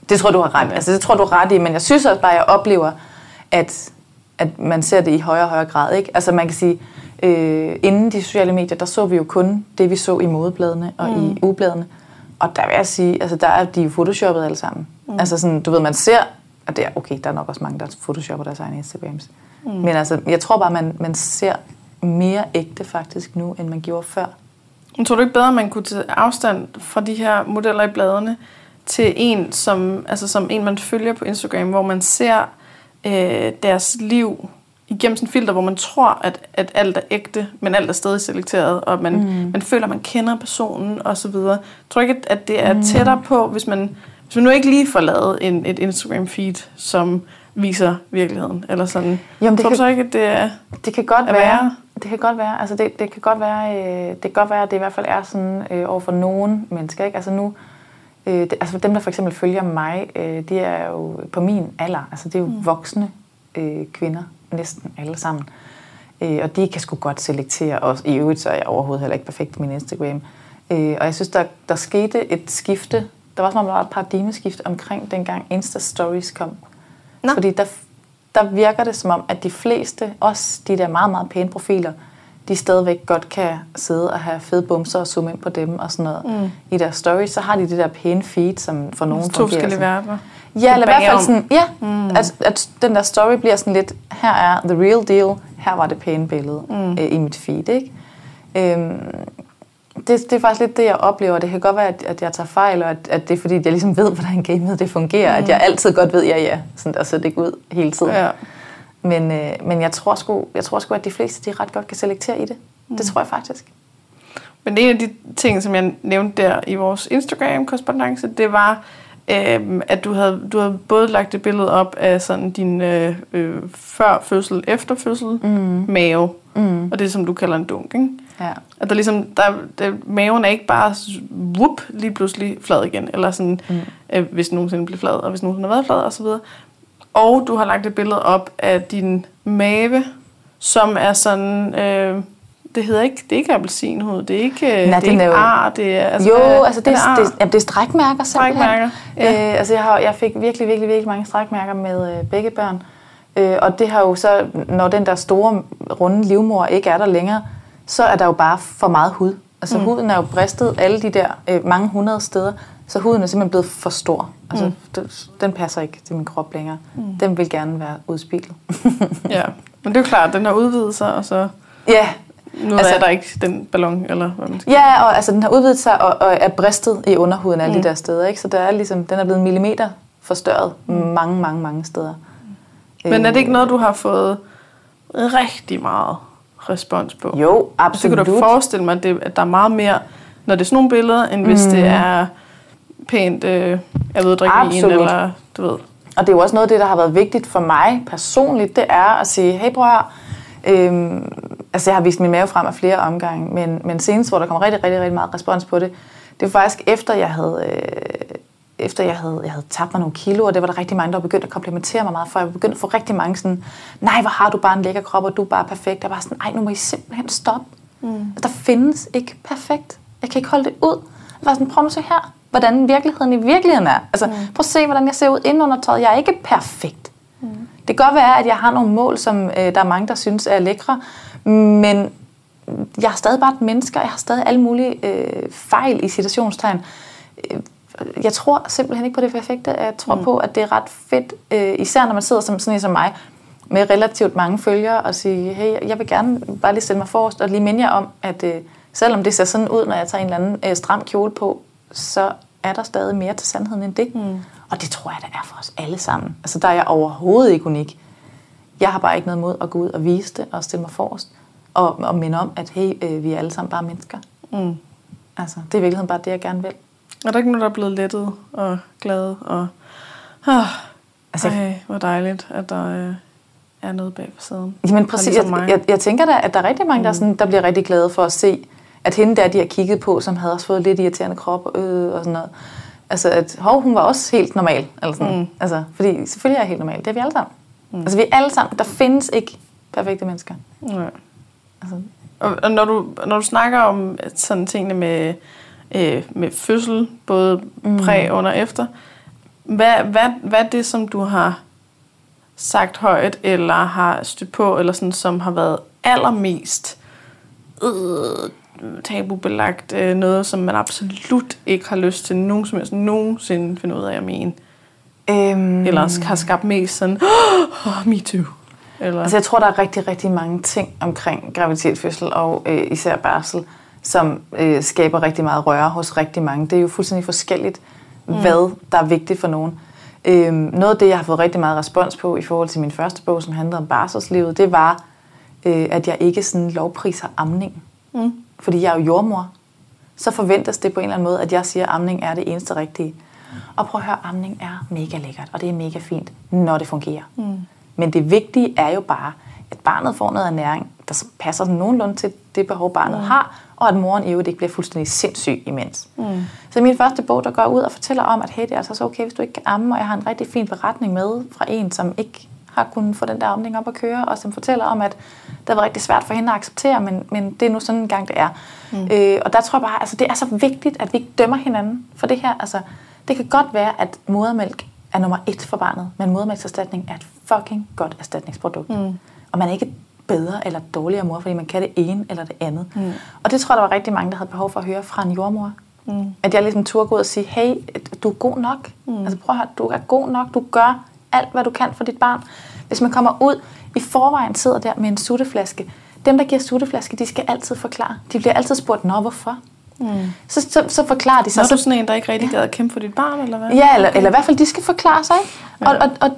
Det tror du har ret. Altså det tror du har ret i, men jeg synes også bare, at jeg oplever, at man ser det i højere og højere grad, ikke? Altså man kan sige, inden de sociale medier, der så vi jo kun det, vi så i modebladene og i ugebladene. Og der vil jeg sige, altså der er de jo photoshoppet alle sammen. Altså sådan, du ved, man ser, og det er okay, der er nok også mange, der photoshopper deres egne Instagrams. Men altså, jeg tror bare, man ser mere ægte faktisk nu, end man gjorde før. Men tror du ikke bedre, at man kunne tage afstand fra de her modeller i bladene til en, som en, man følger på Instagram, hvor man ser deres liv igennem sådan en filter, hvor man tror, at alt er ægte, men alt er stadig selekteret, og man føler, at man kender personen, og så videre. Tror du ikke, at det er tættere på, hvis man nu ikke lige får lavet et Instagram-feed, som viser virkeligheden, eller sådan. Jamen, tror du så ikke, at det kan godt være. Det kan godt være. Altså det kan godt være, at det i hvert fald er sådan over for nogle mennesker, ikke? Altså nu, altså dem, der for eksempel følger mig, de er jo på min alder. Altså det er jo voksne kvinder, næsten alle sammen. Og de kan sgu godt selektere os. I øvrigt så er jeg overhovedet heller ikke perfekt på min Instagram. Og jeg synes, der skete et skifte. Der var som om, der var et paradigmeskift omkring dengang Insta-stories kom. Nå. Fordi der virker det som om, at de fleste, også de der meget, meget pæne profiler, de stadigvæk godt kan sidde og have fede bumser og zoome ind på dem og sådan noget. I deres stories, så har de det der pæne feed, som for nogen fungerer. 2 forskellige verdener. Ja, eller i hvert fald sådan, at den der story bliver sådan lidt, her er the real deal, her var det pæne billede i mit feed, ikke? Det er faktisk lidt det, jeg oplever. Det kan godt være, at jeg tager fejl, og at det er fordi, jeg ligesom ved, hvordan gamet det fungerer. At jeg altid godt ved, sådan der ser det ikke ud hele tiden. Ja. Men jeg tror sgu, at de fleste, de ret godt kan selektere i det. Det tror jeg faktisk. Men en af de ting, som jeg nævnte der i vores Instagram-korrespondance, det var, at du havde både lagt et billede op af sådan din før fødsel, efter fødsel, mave, og det som du kalder en dunk, ikke? Ja. At der ligesom, maven er ikke bare lige pludselig flad igen, eller sådan, hvis nogensinde bliver flad, og hvis nogensinde har været flad, og så videre. Og du har lagt et billede op af din mave, som er sådan, det er ikke appelsinhud, det er ikke, ar, det er... Altså, det er strækmærker simpelthen. Strækmærker, ja. Jeg fik virkelig, virkelig, virkelig mange strækmærker med begge børn. Og det har jo så, når den der store, runde livmor ikke er der længere, så er der jo bare for meget hud. Altså huden er jo bristet alle de der mange 100 steder, så huden er simpelthen blevet for stor. Altså den passer ikke til min krop længere. Den vil gerne være udspillet. Ja, men det er jo klart, den har udvidet sig, og så... Ja. Nu er der ikke den ballon, eller hvad man skal. Ja, og altså den har udvidet sig og er bristet i underhuden alle de der steder, ikke? Så der er ligesom, den er blevet millimeter forstørret mange steder. Men er det ikke noget, du har fået rigtig meget respons på? Jo, absolut. Så kan du forestille mig, at der er meget mere, når det er sådan nogle billeder, end hvis det er pænt, jeg ved, drikke vin, eller du ved. Og det er jo også noget af det, der har været vigtigt for mig personligt, det er at sige, hey, prøv at høre, altså jeg har vist min mave frem af flere omgange, men senest, hvor der kom rigtig, rigtig, rigtig meget respons på det, det var faktisk efter jeg havde tabt mig nogle kilo, og det var der rigtig mange, der begyndte at komplimentere mig meget for. Jeg begyndte at få rigtig mange sådan, nej, hvor har du bare en lækker krop, og du er bare perfekt. Jeg var sådan, ej, nu må I simpelthen stoppe. Der findes ikke perfekt. Jeg kan ikke holde det ud. Jeg var sådan, prøv nu at se her, hvordan virkeligheden i virkeligheden er. Altså, prøv at se, hvordan jeg ser ud inde under tøjet. Jeg er ikke perfekt. Det kan godt være, at jeg har nogle mål, som der er mange, der synes er lækre, men jeg er stadig bare et menneske, og jeg har stadig alle mulige fejl i citationstegn. Jeg tror simpelthen ikke på det perfekte. Jeg tror på, at det er ret fedt, især når man sidder som mig, med relativt mange følgere, og sige, hey, jeg vil gerne bare lige stille mig forrest, og lige minde jer om, at selvom det ser sådan ud, når jeg tager en eller anden stram kjole på, så er der stadig mere til sandheden end det. Og det tror jeg, der er for os alle sammen. Altså, der er jeg overhovedet ikke unik. Jeg har bare ikke noget mod at gå ud og vise det, og stille mig forrest, og minde om, at hey, vi er alle sammen bare mennesker. Altså, det er i virkeligheden bare det, jeg gerne vil. Er der ikke nogen, der er blevet lettet og glad? Og hvor dejligt, at der er noget bag på siden. Jamen præcis, jeg tænker da, at der er rigtig mange, der bliver rigtig glade for at se, at hende der, de har kigget på, som havde også fået lidt irriterende krop og sådan noget. Altså, at hun var også helt normal. Eller sådan. Altså, fordi selvfølgelig er jeg helt normal. Det er vi alle sammen. Altså, vi er alle sammen. Der findes ikke perfekte mennesker. Altså. Og når du snakker om sådan tingene med fødsel, både præ, under og efter, Hvad er det, som du har sagt højt, eller har stødt på, eller sådan, som har været allermest tabubelagt, noget, som man absolut ikke har lyst til nogensinde finde ud af at mene? Eller har skabt mest sådan, me too? Eller? Altså jeg tror, der er rigtig, rigtig mange ting omkring graviditet, fødsel og især barsel, som skaber rigtig meget røre hos rigtig mange. Det er jo fuldstændig forskelligt, hvad der er vigtigt for nogen. Noget af det, jeg har fået rigtig meget respons på i forhold til min første bog, som handlede om barselslivet, det var, at jeg ikke sådan lovpriser amning. Fordi jeg er jo jordmor. Så forventes det på en eller anden måde, at jeg siger, at amning er det eneste rigtige. Og prøv at høre, amning er mega lækkert, og det er mega fint, når det fungerer. Men det vigtige er jo bare, at barnet får noget ernæring, der passer nogenlunde til det behov, barnet har, og at moren i øvrigt ikke bliver fuldstændig sindssyg imens. Så i min første bog, der går ud og fortæller om, at hey, det er altså så okay, hvis du ikke kan amme, og jeg har en rigtig fin beretning med fra en, som ikke har kunnet få den der amning op at køre, og som fortæller om, at det var rigtig svært for hende at acceptere, men det er nu sådan en gang, det er. Og der tror jeg bare, altså det er så vigtigt, at vi ikke dømmer hinanden for det her. Altså, det kan godt være, at modermælk er nummer 1 for barnet, men modermælkserstatning er et fucking godt erstatningsprodukt. Og man er ikke bedre eller dårligere mor, fordi man kan det ene eller det andet. Og det tror jeg, der var rigtig mange, der havde behov for at høre fra en jordmor. At jeg ligesom turde gå ud og sige, hey, du er god nok. Altså prøv at høre, du er god nok. Du gør alt, hvad du kan for dit barn. Hvis man kommer ud, i forvejen sidder der med en sutteflaske. Dem, der giver sutteflaske, de skal altid forklare. De bliver altid spurgt, nå, hvorfor? Så forklarer de sig. Er du sådan en, der ikke rigtig gad at kæmpe for dit barn, eller hvad? Ja, eller i hvert fald, de skal forklare sig. Og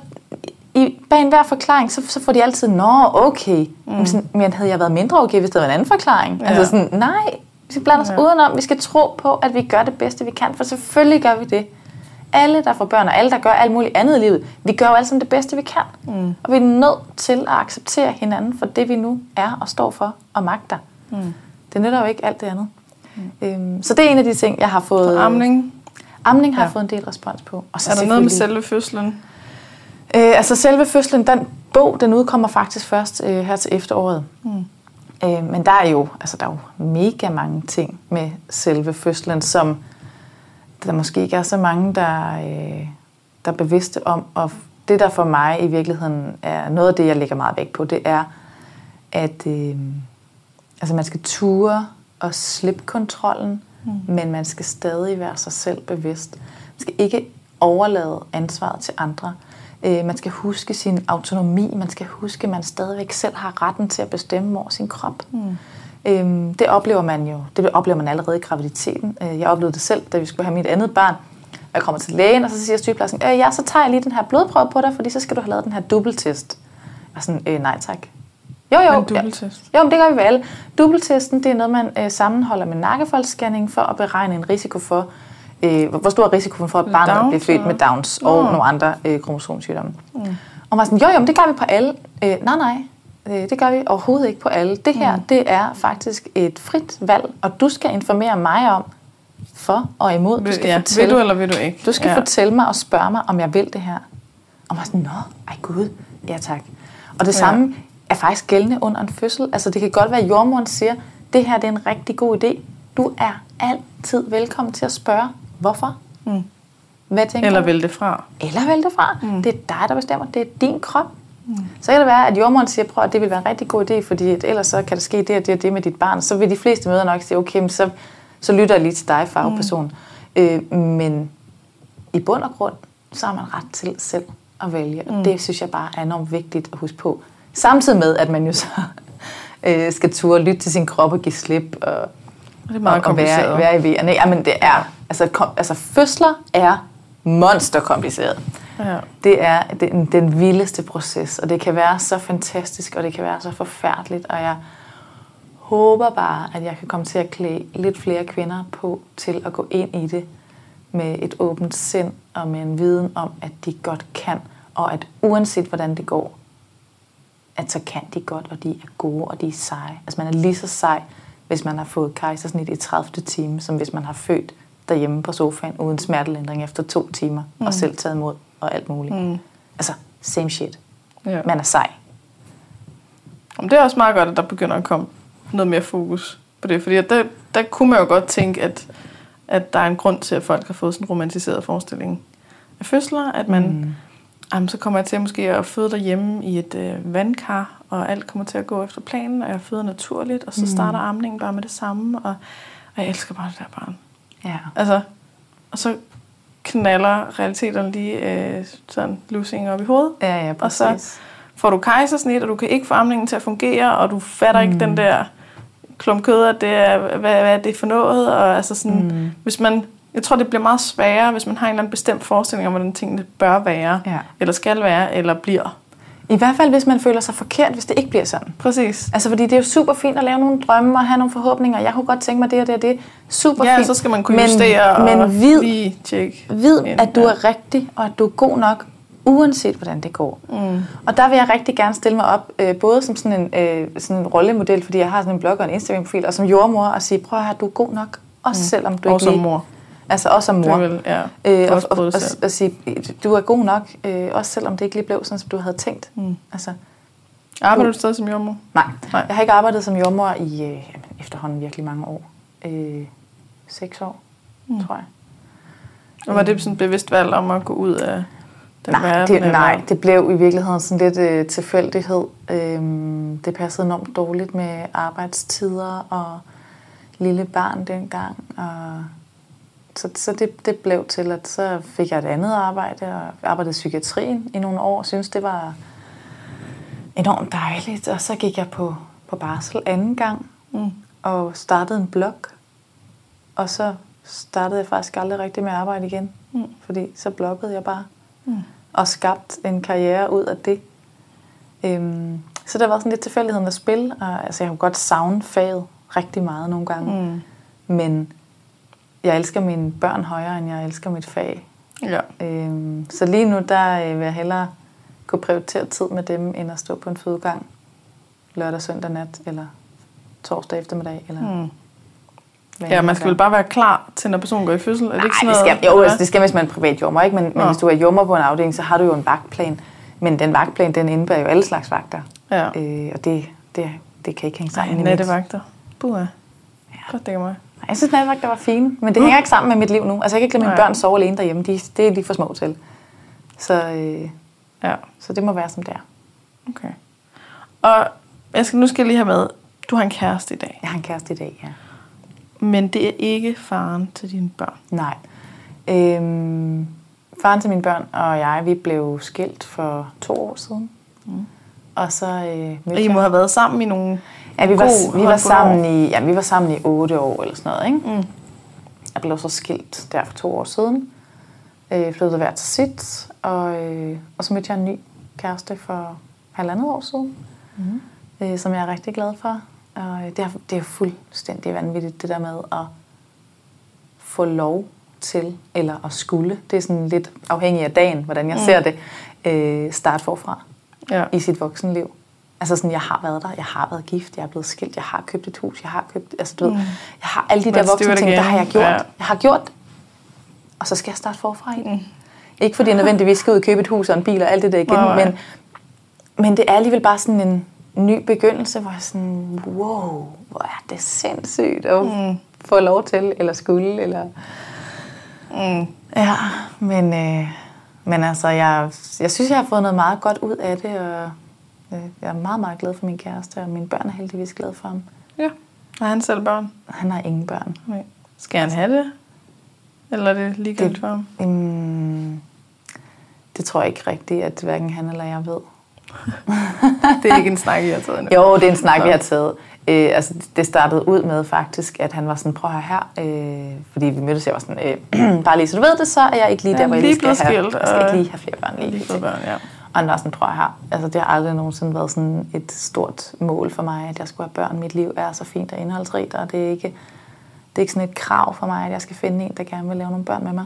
bag enhver forklaring, så får de altid, nå, okay. Men havde jeg været mindre okay, hvis det var en anden forklaring? Altså sådan, nej, vi skal blande os udenom. Vi skal tro på, at vi gør det bedste, vi kan. For selvfølgelig gør vi det. Alle, der får børn, og alle, der gør alt muligt andet i livet, vi gør jo alle sammen det bedste, vi kan. Og vi er nødt til at acceptere hinanden for det, vi nu er og står for og magter. Det nytter jo ikke alt det andet. Så det er en af de ting, jeg har fået. Amning? Amning har jeg fået en del respons på. Og så er der noget med selve fødslen? Altså selve fødslen, den bog, den udkommer faktisk først her til efteråret. Men der er jo mega mange ting med selve fødslen, som der måske ikke er så mange, der er bevidste om. Og det, der for mig i virkeligheden er noget af det, jeg lægger meget vægt på, det er, at man skal ture og slippe kontrollen, men man skal stadig være sig selv bevidst. Man skal ikke overlade ansvaret til andre. Man skal huske sin autonomi. Man skal huske, at man stadigvæk selv har retten til at bestemme over sin krop. Det oplever man jo. Det oplever man allerede i graviditeten. Jeg oplevede det selv, da vi skulle have mit andet barn. Jeg kommer til lægen, og så siger sygeplejersken, så tager jeg lige den her blodprøve på dig, fordi så skal du have lavet den her dobbelttest. Og sådan, nej tak. Jo, men det gør vi ved alle. Dobbelttesten, det er noget, man sammenholder med nakkefoldsscanning for at beregne en risiko for, hvor stor er risikoen for, at barnet bliver født med Downs og nogle andre kromosomsygdomme. Og man sådan, jo, men det gør vi på alle. Nej, det gør vi overhovedet ikke på alle. Det her, det er faktisk et frit valg, og du skal informere mig om, for og imod. Du skal fortælle, vil du eller vil du ikke? Du skal fortælle mig og spørge mig, om jeg vil det her. Og man sådan, ej gud, ja tak. Og det samme er faktisk gældende under en fødsel. Altså det kan godt være, at jordmoren siger, det her det er en rigtig god idé. Du er altid velkommen til at spørge, hvorfor? Hvad tænker eller du? vælge det fra. Eller vælge det fra. Det er dig, der bestemmer. Det er din krop. Så kan det være, at jordmoren siger, prøv at det vil være en rigtig god idé, fordi ellers så kan der ske det og det og det med dit barn. Så vil de fleste mødre nok sige, okay, men så lytter jeg lige til dig, fagperson. Men i bund og grund, så har man ret til selv at vælge. Og det synes jeg bare er enormt vigtigt at huske på. Samtidig med, at man jo så skal turde lytte til sin krop og give slip og det er meget kompliceret. Være i vejerne. Jamen det er, altså fødsler er monsterkompliceret. Ja. Det er den vildeste proces, og det kan være så fantastisk, og det kan være så forfærdeligt, og jeg håber bare, at jeg kan komme til at klæde lidt flere kvinder på til at gå ind i det med et åbent sind og med en viden om, at de godt kan, og at uanset hvordan det går, at så kan de godt, og de er gode, og de er seje. Altså man er lige så sej, hvis man har fået kejsersnit i 30. time, som hvis man har født derhjemme på sofaen uden smertelindring efter 2 timer, og selv taget imod og alt muligt. Altså, same shit. Ja. Man er sej. Det er også meget godt, at der begynder at komme noget mere fokus på det, fordi der kunne man jo godt tænke, at der er en grund til, at folk har fået sådan en romantiseret forestilling fødsler, at man, så kommer jeg til måske at føde derhjemme i et vandkar, og alt kommer til at gå efter planen, og jeg føder naturligt, og så starter amningen bare med det samme, og jeg elsker bare det der barn. Ja. Altså, og så knaller realiteterne lige sådan lussingen op i hovedet. Ja, præcis. Og så får du kejsersnit, og du kan ikke få amningen til at fungere, og du fatter ikke den der klump kød, at det er, hvad er det for noget, og altså sådan, hvis man, jeg tror, det bliver meget sværere, hvis man har en eller anden bestemt forestilling om, hvordan tingene bør være, eller skal være, eller bliver. I hvert fald, hvis man føler sig forkert, hvis det ikke bliver sådan. Præcis. Altså, fordi det er jo super fint at lave nogle drømme og have nogle forhåbninger. Jeg kunne godt tænke mig det og det og det. Super fint. Ja, så skal man kunne justere og lige tjekke. Vid, at du er rigtig, og at du er god nok, uanset hvordan det går. Og der vil jeg rigtig gerne stille mig op, både som sådan en rollemodel, fordi jeg har sådan en blog og en Instagram-profil, og som jordmor, og sige, prøv at høre, du er god nok, også selvom du ikke lige... Også som mor. Altså også som mor. Vil, og sige, du er god nok, også selvom det ikke lige blev sådan, som du havde tænkt. Altså, arbejder du stadig som jordmor? Nej, jeg har ikke arbejdet som jordmor i efterhånden virkelig mange år. 6 år, tror jeg. Og var det sådan et bevidst valg om at gå ud af den verden? Nej, det blev i virkeligheden sådan lidt tilfældighed. Det passede enormt dårligt med arbejdstider og lille barn dengang. Og så det blev til, at så fik jeg et andet arbejde, og arbejdede i psykiatrien i nogle år, og syntes, det var enormt dejligt. Og så gik jeg på barsel anden gang, og startede en blog. Og så startede jeg faktisk aldrig rigtig med at arbejde igen, fordi så bloggede jeg bare, og skabte en karriere ud af det. Så der var sådan lidt tilfældigheden at spille, og altså, jeg kunne godt savne faget rigtig meget nogle gange, men jeg elsker mine børn højere, end jeg elsker mit fag. Ja. Så lige nu, der vil jeg hellere kunne prioritere tid med dem, end at stå på en fødegang lørdag, søndag nat, eller torsdag eftermiddag. Eller ja, man skal vel bare være klar til, når personen går i fødsel. Er det ikke sådan noget? Det skal, hvis man er en privat jordmor, ikke? Men hvis du er jordmor på en afdeling, så har du jo en vagtplan. Men den vagtplan, den indebærer jo alle slags vagter. Ja. Og det kan ikke hænge sammen. Nattevagter. Buha. Godt dækker mig. Jeg synes, nattevagter var fine, men det hænger ikke sammen med mit liv nu. Altså, jeg kan ikke lade mine børn sove alene derhjemme. Det er de for små til. Så det må være, som det er. Okay. Og nu skal jeg lige have med, du har en kæreste i dag. Jeg har en kæreste i dag, ja. Men det er ikke faren til dine børn? Nej. Faren til mine børn og jeg, vi blev skilt for 2 år siden. Og så og I må have været sammen i nogle... Ja, vi var sammen i 8 år eller sådan noget, ikke? Jeg blev så skilt der for 2 år siden. Flyttede hver til sit, og så mødte jeg en ny kæreste for 1,5 år siden, som jeg er rigtig glad for. Og det er fuldstændig vanvittigt, det der med at få lov til, eller at skulle, det er sådan lidt afhængig af dagen, hvordan jeg ser det, starte forfra i sit voksenliv. Altså sådan, jeg har været der, jeg har været gift, jeg er blevet skilt, jeg har købt et hus, jeg har købt, altså du ved, jeg har alle de der voksne ting, der har jeg gjort. Jeg har gjort, og så skal jeg starte forfra i det. Ikke fordi jeg nødvendigvis skal ud og købe et hus og en bil og alt det der igen, men det er alligevel bare sådan en ny begyndelse, hvor jeg sådan, wow, hvor er det sindssygt at få lov til, eller skulle, eller... Ja, men altså, jeg synes, jeg har fået noget meget godt ud af det, og jeg er meget, meget glad for min kæreste, og mine børn er heldigvis glade for ham. Ja. Har han selv børn? Han har ingen børn. Nej. Skal han have det? Eller er det ligegyldigt for ham? Det tror jeg ikke rigtigt, at hverken han eller jeg ved. Det er ikke en snak, vi har taget endnu. Jo, det er en snak, vi har taget. Altså, det startede ud med faktisk, at han var sådan, prøv at høre her, fordi vi mødtes, jeg var sådan, bare lige så du ved det, så er jeg ikke lige der, hvor jeg skal have. Jeg skal ikke lige have flere børn lige. Og han var sådan, prøv at høre, altså det har aldrig nogensinde været sådan et stort mål for mig, at jeg skulle have børn. Mit liv er så fint og indholdsrigt, og det er ikke sådan et krav for mig, at jeg skal finde en, der gerne vil lave nogle børn med mig.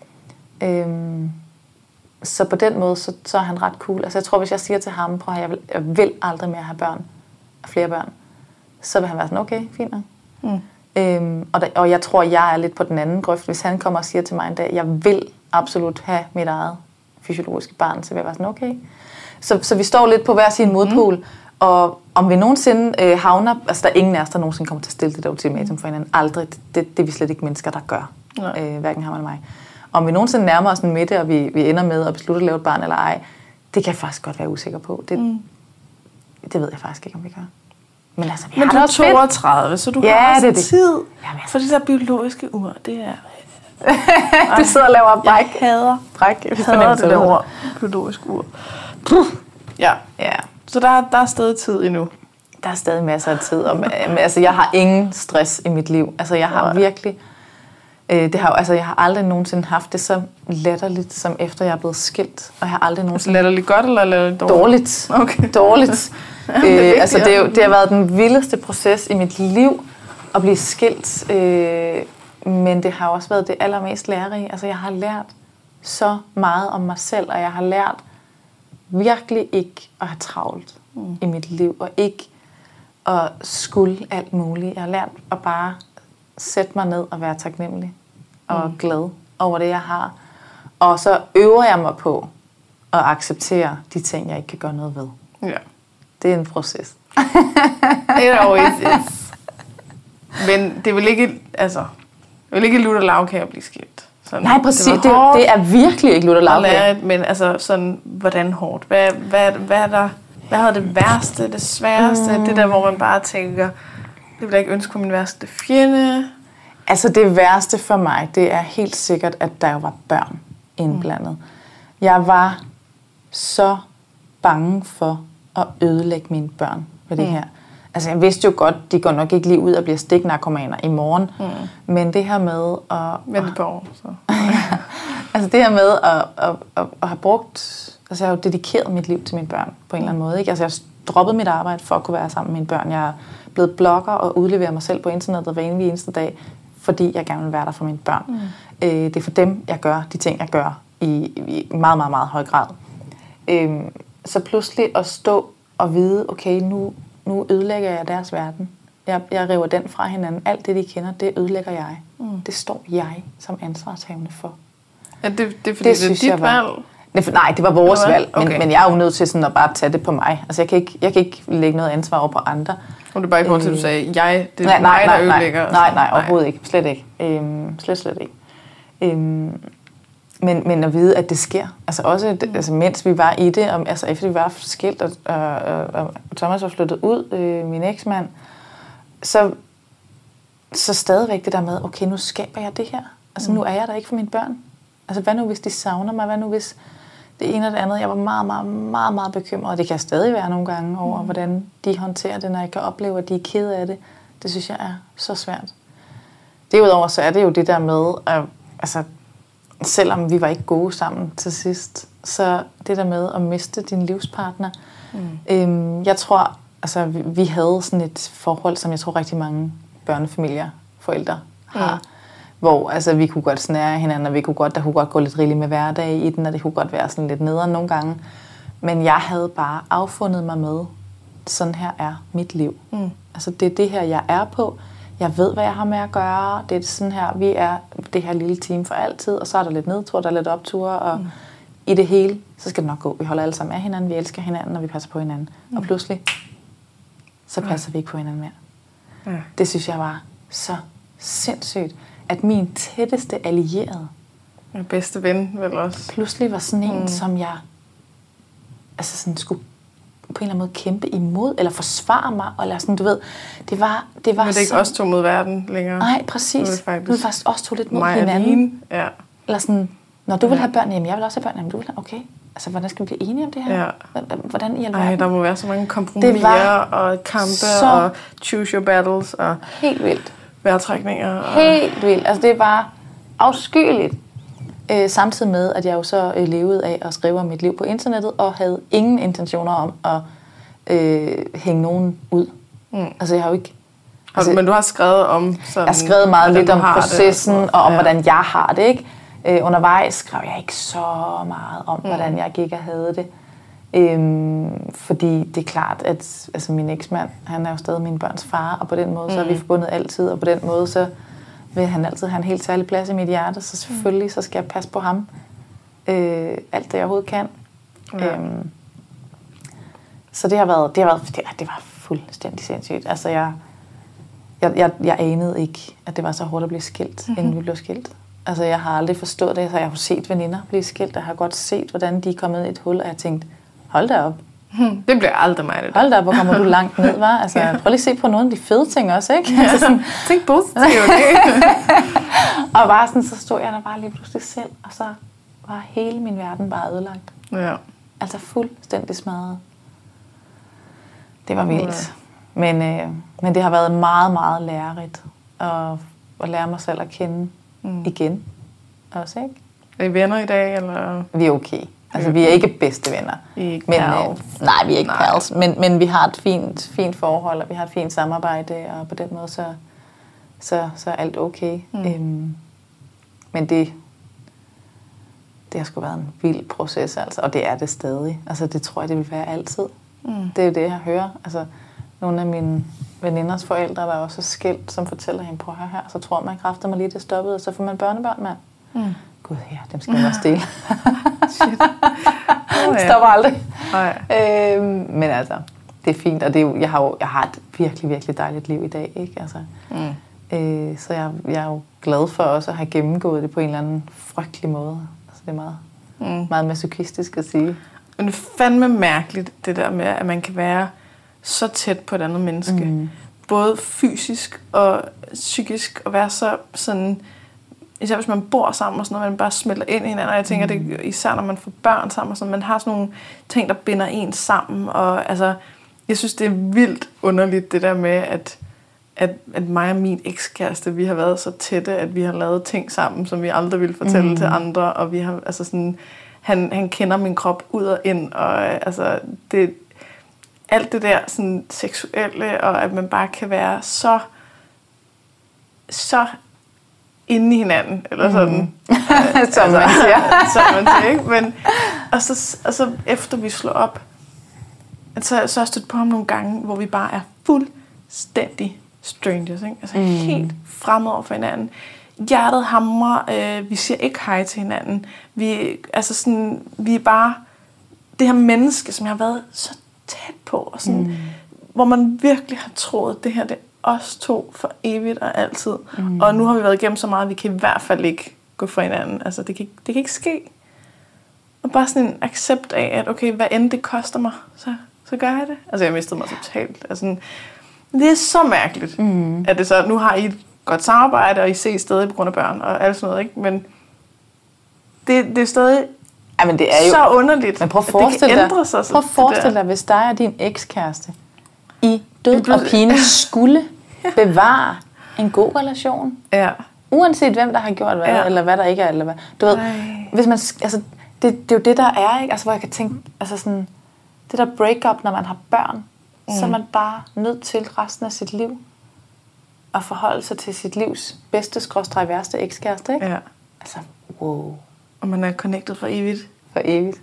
Så på den måde, så er han ret cool. Altså jeg tror, hvis jeg siger til ham, prøv at høre, jeg vil aldrig mere have børn, flere børn, så vil han være sådan, okay, fint nok. Og jeg tror, jeg er lidt på den anden grøft. Hvis han kommer og siger til mig en dag, jeg vil absolut have mit eget fysiologiske barn, så vil jeg være sådan, okay. Så vi står lidt på hver sin modpol, og om vi nogensinde havner, altså der er ingen af os, der nogensinde kommer til at stille det der ultimatum for hinanden. Aldrig. Det er vi slet ikke mennesker, der gør. Hverken ham eller mig. Om vi nogensinde nærmer os en midte, og vi ender med at beslutte at lave et barn eller ej, det kan jeg faktisk godt være usikker på. Det ved jeg faktisk ikke, om vi gør. Men altså, vi har du er 32, så du har også tid. For det der biologiske ur, det er... Du sidder og laver bræk. Jeg hader det der ord, biologisk ur. Ja. Så der er stadig tid endnu. Der er stadig masser af tid. Altså, jeg har ingen stress i mit liv. Altså, jeg har virkelig... jeg har aldrig nogensinde haft det så latterligt, som efter jeg er blevet skilt. Og jeg har aldrig nogensinde... Latterligt godt eller latterligt dårligt? Okay. Dårligt. Det har været den vildeste proces i mit liv at blive skilt. Men det har også været det allermest lærerige. Altså, jeg har lært så meget om mig selv, og jeg har lært virkelig ikke at have travlt i mit liv, og ikke at skulle alt muligt. Jeg har lært at bare sætte mig ned og være taknemmelig og glad over det, jeg har. Og så øver jeg mig på at acceptere de ting, jeg ikke kan gøre noget ved. Ja. Det er en proces. It always is. Men det vil ikke, lutter lavkage at blive skilt. Sådan, nej, præcis. Det er virkelig ikke lutter lavkage. Men altså, sådan, hvordan hårdt? Hvad havde det værste, det sværeste? Det der, hvor man bare tænker, det vil jeg ikke ønske for min værste fjende. Altså, det værste for mig, det er helt sikkert, at der jo var børn indblandet. Jeg var så bange for at ødelægge mine børn med det her. Altså, jeg vidste jo godt, de går nok ikke lige ud og bliver stiknarkomaner i morgen. Men det her med at... Vente på år, så. Altså, det her med at have brugt... Altså, jeg har jo dedikeret mit liv til mine børn på en eller anden måde, ikke? Altså, jeg har droppet mit arbejde for at kunne være sammen med mine børn. Jeg er blevet blogger og udleverer mig selv på internettet hver eneste dag, fordi jeg gerne vil være der for mine børn. Det er for dem, jeg gør de ting, jeg gør i meget, meget, meget høj grad. Så pludselig at stå og vide, okay, nu ødelægger jeg deres verden. Jeg river den fra hinanden. Alt det, de kender, det ødelægger jeg. Det står jeg som ansvarshavende for. Ja, det er fordi, det er dit valg? Nej, det var vores valg, okay. Men jeg er jo nødt til sådan at bare tage det på mig. Altså, jeg kan ikke lægge noget ansvar over på andre. Og det er bare i forhold til, at du sagde, det er mig, der ødelægger? Nej, overhovedet ikke. Slet ikke. Slet ikke. Men at vide, at det sker. Altså også, mens vi var i det, altså efter vi var skilt, og Thomas var flyttet ud, min eksmand, så stadigvæk det der med, okay, nu skaber jeg det her. Altså nu er jeg der ikke for mine børn. Altså hvad nu, hvis de savner mig? Hvad nu, hvis det ene og det andet? Jeg var meget, meget, meget, meget bekymret, og det kan stadig være nogle gange over, hvordan de håndterer det, når jeg kan opleve, at de er kede af det. Det synes jeg er så svært. Derudover så er det jo det der med, at selvom vi var ikke gode sammen til sidst, så det der med at miste din livspartner. Jeg tror, altså vi havde sådan et forhold, som jeg tror rigtig mange børnefamilier, forældre har, hvor altså vi kunne godt snære hinanden, og der kunne godt gå lidt rigeligt med hverdag i den, og det kunne godt være sådan lidt nederen nogle gange. Men jeg havde bare affundet mig med, sådan her er mit liv. Altså det er det her, jeg er på. Jeg ved, hvad jeg har med at gøre. Det er sådan her, vi er det her lille team for altid, og så er der lidt nedtur, der er lidt optur, og i det hele, så skal det nok gå. Vi holder alle sammen af hinanden, vi elsker hinanden, og vi passer på hinanden. Og pludselig, så passer vi ikke på hinanden mere. Det synes jeg var så sindssygt, at min tætteste allierede, min bedste ven vel også, pludselig var sådan en, som jeg sådan skulle på en eller anden måde kæmpe imod, eller forsvare mig, eller sådan, du ved, det var men det er ikke os to mod verden længere. Nej, præcis. Nu er det faktisk os to lidt mod mig hinanden. Ja. Eller sådan, når du vil have børn, jamen jeg vil også have børn, jamen du vil have, okay. Altså, hvordan skal vi blive enige om det her? Ja. Hvordan i alverden? Der må være så mange kompromiser og kampe og choose your battles og helt vildt. Vejrtrækninger. Helt vildt. Altså, det var afskyeligt. Samtidig med, at jeg jo så levede af at skrive om mit liv på internettet, og havde ingen intentioner om at hænge nogen ud. Altså, jeg har jo ikke... Altså, men du har skrevet om sådan... Jeg har skrevet meget lidt om processen, og om hvordan jeg har det, ikke? Undervejs skrev jeg ikke så meget om, hvordan jeg gik og havde det. Fordi det er klart, at altså, min eksmand, han er jo stadig mine børns far, og på den måde så er vi forbundet altid, og på den måde så vil han altid have en helt særlig plads i mit hjerte, så selvfølgelig så skal jeg passe på ham alt det jeg overhovedet kan. Så det var fuldstændig sindssygt. Altså jeg anede ikke, at det var så hårdt at blive skilt, inden vi blev skilt. Altså, jeg har aldrig forstået det. Så jeg har set veninder blive skilt, og jeg har godt set, hvordan de er kommet i et hul, og jeg har tænkt, hold da op. Det bliver aldrig mig, det der. Hold da op, hvor kommer du langt ned, var? Altså, prøv lige at se på nogle af de fede ting også, ikke? Ja, altså sådan, tænk positivt, ikke? Og bare sådan, så stod jeg der bare lige pludselig selv, og så var hele min verden bare ødelagt. Ja. Altså fuldstændig smadret. Det var vildt. Men det har været meget, meget lærerigt at lære mig selv at kende igen. Også, ikke? Er I venner i dag, eller? Vi er okay. Altså, vi er ikke bedste venner. I er ikke pals. Nej, vi er ikke pals. Men vi har et fint forhold, og vi har et fint samarbejde, og på den måde, så er alt okay. Men det har sgu været en vild proces, altså, og det er det stadig. Altså, det tror jeg, det vil være altid. Det er jo det, jeg hører. Altså, nogle af mine veninders forældre, der også er skilt, som fortæller hende, prøv at høre her, så tror man kræfter mig lige, det stoppede, og så får man børnebørn, mand. Gud, ja, dem skal man også dele. Shit. Det stopper aldrig. Nej. Men altså, det er fint, og det er jo, jeg har et virkelig, virkelig dejligt liv i dag, ikke? Altså, så jeg er jo glad for også at have gennemgået det på en eller anden frygtelig måde. Altså, det er meget masochistisk at sige. Men det er fandme mærkeligt, det der med, at man kan være så tæt på et andet menneske. Både fysisk og psykisk, og være så sådan, især hvis man bor sammen og sådan noget, man bare smelter ind i hinanden. Og jeg tænker, det især når man får børn sammen og sådan, man har sådan nogle ting, der binder en sammen. Og altså, jeg synes, det er vildt underligt, det der med, at mig og min ekskæreste, vi har været så tætte, at vi har lavet ting sammen, som vi aldrig ville fortælle til andre. Og vi har, altså sådan, han kender min krop ud og ind, og altså, alt det der sådan seksuelle, og at man bare kan være så inde i hinanden, eller sådan. Som man siger. Som man siger, ikke? Men, og så efter vi slår op, så har jeg stødt på ham nogle gange, hvor vi bare er fuldstændig strangers, ikke? Altså helt fremmede over for hinanden. Hjertet hamrer, vi siger ikke hej til hinanden. Vi er bare det her menneske, som jeg har været så tæt på, og sådan, hvor man virkelig har troet, at det her, det er os to for evigt og altid. Og nu har vi været igennem så meget, at vi kan i hvert fald ikke gå fra hinanden. Altså, det kan ikke ske. Og bare sådan en accept af, at okay, hvad end det koster mig, så gør jeg det. Altså, jeg mistede mig totalt. Altså, det er så mærkeligt, at det så, nu har I et godt samarbejde, og I ses stadig på grund af børn og alt sådan noget, ikke? Men det er stadig men det er jo så underligt, men prøv at forestille dig, prøv at forestille dig, hvis dig og din ekskæreste i død og pine skulle bevare en god relation. Ja. Uanset hvem der har gjort hvad, eller hvad der ikke er, eller hvad. Du ved, hvis man, altså, det er jo det, der er, ikke? Altså, hvor jeg kan tænke, altså sådan, det der break-up, når man har børn, så er man bare nødt til resten af sit liv at forholde sig til sit livs bedste/værste ekskæreste, ikke? Ja. Altså, wow. Og man er connected for evigt. For evigt.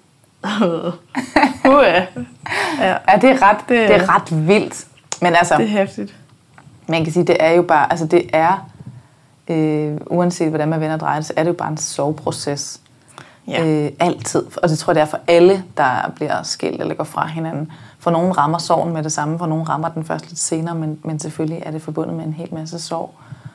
Ja, det er ret vildt. Men altså, det er hæftigt. Man kan sige, det er jo bare, altså det er, uanset hvordan man vender og drejer det, så er det jo bare en soveproces. Ja. Altid. Og det tror jeg, det er for alle, der bliver skilt eller går fra hinanden. For nogen rammer sorgen med det samme, for nogen rammer den først lidt senere, men selvfølgelig er det forbundet med en hel masse sorg.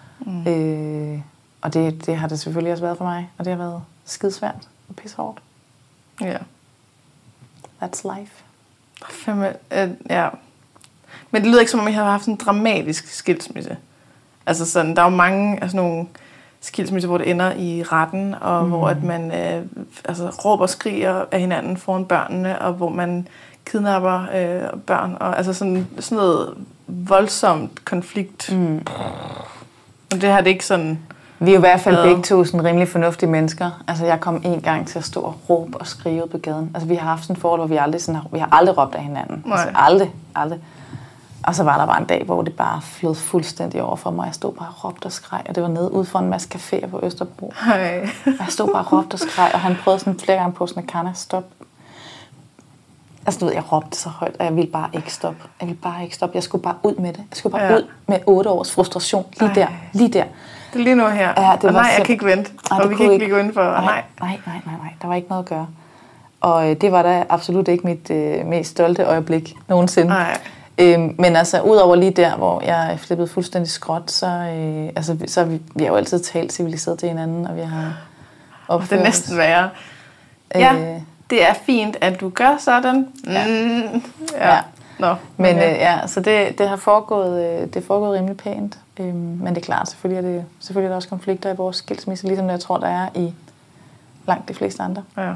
Og det har det selvfølgelig også været for mig, og det har været skidesvært og pissehårdt. Ja. That's life. Ja. Men det lyder ikke som om, I har haft en dramatisk skilsmisse. Altså sådan, der er jo mange altså nogle skilsmisser, hvor det ender i retten, og hvor at man råber og skriger af hinanden foran børnene, og hvor man kidnapper børn, og altså sådan noget voldsomt konflikt. Og det har det ikke sådan. Vi er jo i hvert fald begge to sådan rimelig fornuftige mennesker. Altså jeg kom en gang til at stå og råbe og skrige ud på gaden. Altså vi har haft sådan et forhold, hvor vi har aldrig råbt af hinanden. Altså aldrig. Og så var der bare en dag, hvor det bare flød fuldstændig over for mig. Jeg stod bare og råbte og skreg, og det var nede ude for en masse caféer på Østerbro. Jeg stod bare og råbte og skreg, og han prøvede sådan flere gange på sådan, Karna, stop. Altså du ved, jeg råbte så højt, og jeg ville bare ikke stoppe. Jeg skulle bare ud med det. Jeg skulle bare ud med 8 års frustration. Lige der. Det er lige nu her. Ja, og nej, jeg kan ikke vente. Og vi kan ikke blive uden for. Nej. Der var ikke noget at gøre. Og det var da absolut ikke mit mest stolte øjeblik nogensinde. Men altså, udover lige der, hvor jeg er flippet fuldstændig skråt, så har vi har jo altid talt civiliseret til hinanden, og vi har opført. Det er næsten værre. Ja, det er fint, at du gør sådan. Ja. Nå, men så det har foregået rimelig pænt. Men det er klart, selvfølgelig er der også konflikter i vores skilsmisse, ligesom jeg tror, der er i langt de fleste andre. Ja.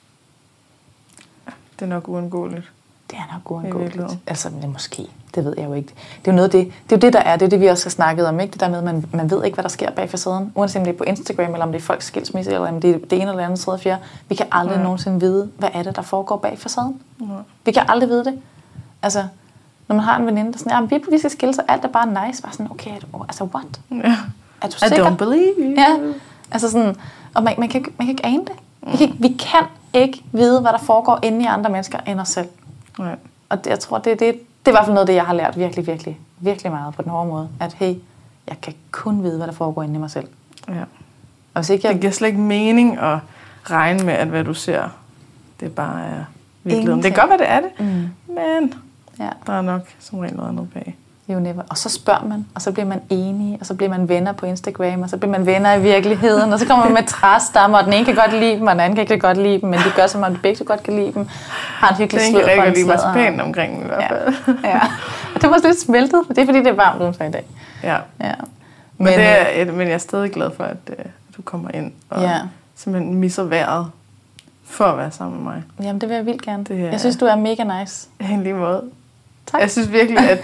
Det er nok uundgåeligt. Det er nok uundgåeligt. Altså, men måske. Det ved jeg jo ikke. Det er jo noget det er jo det, der er. Det er det, vi også har snakket om. Ikke? Det der med, at man ved ikke, hvad der sker bag facaden. Uanset om det er på Instagram, eller om det er folks skilsmisse, eller om det er det ene eller andet, tredje, fjerde. Vi kan aldrig nogensinde vide, hvad er det, der foregår bag facaden. Vi kan aldrig vide det. Altså, når man har en veninde, der sådan, vi skal skille sig, alt er bare nice. Bare sådan, okay, altså what? Ja. Er du sikker? I don't believe you. Ja, altså sådan, og man kan ikke ane det. Vi kan ikke vide, hvad der foregår inde i andre mennesker end os selv. Ja. Og jeg tror, det er i hvert fald noget, det jeg har lært virkelig, virkelig, virkelig meget på den hårde måde. At hey, jeg kan kun vide, hvad der foregår inde i mig selv. Ja. Og hvis ikke det giver slet ikke mening at regne med, at hvad du ser, det bare er virkeligheden. Det kan godt være, det er det, men der er nok som regel noget andet bag. Og så spørger man, og så bliver man enige, og så bliver man venner på Instagram, og så bliver man venner i virkeligheden, og så kommer man med træstammer, og den ene kan godt lide dem, og den anden kan ikke godt lide dem, men de gør som om de begge så godt kan lide dem. Har en hyggelig slød for en slød. Det er ikke pænt omkring dem, i hvert fald. Ja. Og det var lidt smeltet, det er fordi, det er varmt udenfor i dag. Ja. Men jeg er stadig glad for, at du kommer ind og simpelthen misser vejret for at være sammen med mig. Jamen, det vil jeg vildt gerne. Jeg synes, du er mega nice. I lige måde. Tak. Jeg synes virkelig, at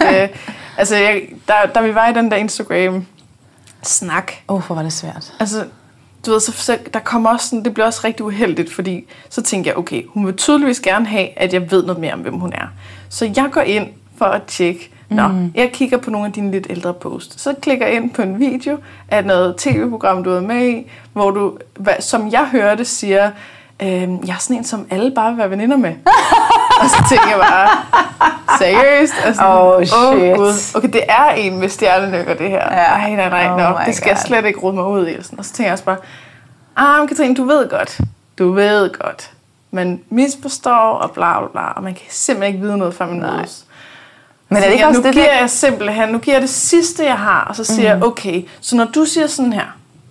da vi var i den der Instagram-snak... Hvor var det svært. Altså, du ved, så der kommer også sådan, det bliver også rigtig uheldigt, fordi så tænker jeg, okay, hun vil tydeligvis gerne have, at jeg ved noget mere om, hvem hun er. Så jeg går ind for at tjekke, jeg kigger på nogle af dine lidt ældre posts. Så klikker jeg ind på en video af noget tv-program, du er med i, hvor du, som jeg hørte, siger, jeg er sådan en, som alle bare vil være veninder med. Og så tænker jeg bare, seriøst? Shit. Gud. Okay, det er en med stjernenykker, det her. Nej, det skal jeg slet ikke rode mig ud i. Og så tænker jeg også bare, Katrine, du ved godt. Man misforstår og bla bla bla, og man kan simpelthen ikke vide noget, før man mødes. Men er det ikke også det, nu giver jeg det sidste, jeg har, og så siger jeg, okay, så når du siger sådan her,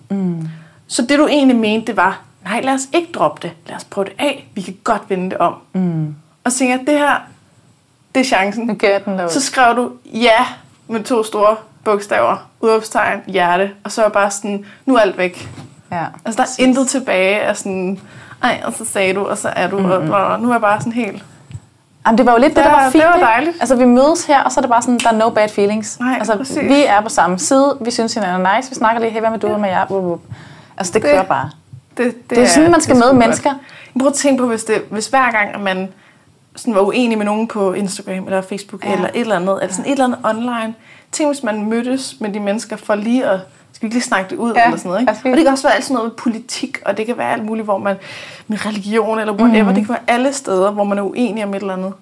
så det du egentlig mente, det var, nej, lad os ikke droppe det. Lad os prøve det af. Vi kan godt vende det om. Og så tænker jeg, det her, det er chancen. Så skrev du ja med 2 store bogstaver, udråbstegn, hjerte, og så er bare sådan, nu er alt væk. Ja, altså, der er intet tilbage af sådan, og så sagde du, og så er du, og nu er jeg bare sådan helt... Jamen, det var jo lidt det, der var fint. Det var dejligt. Altså, vi mødes her, og så er det bare sådan, der er no bad feelings. Nej, altså, præcis. Vi er på samme side, vi synes hinanden er nice, vi snakker lige, hey, hvad med du, med jer? Altså, det kører bare. Det er sådan, man skal møde mennesker. Jeg prøver at tænke på, hvis hver gang man sådan var uenig med nogen på Instagram eller Facebook eller et eller andet, eller sådan et eller andet online, tænk hvis man mødtes med de mennesker for lige at, skal vi lige snakke det ud eller sådan noget, ikke? Og det kan også være alt sådan noget med politik, og det kan være alt muligt, hvor man med religion eller whatever, det kan være alle steder, hvor man er uenig om et eller andet.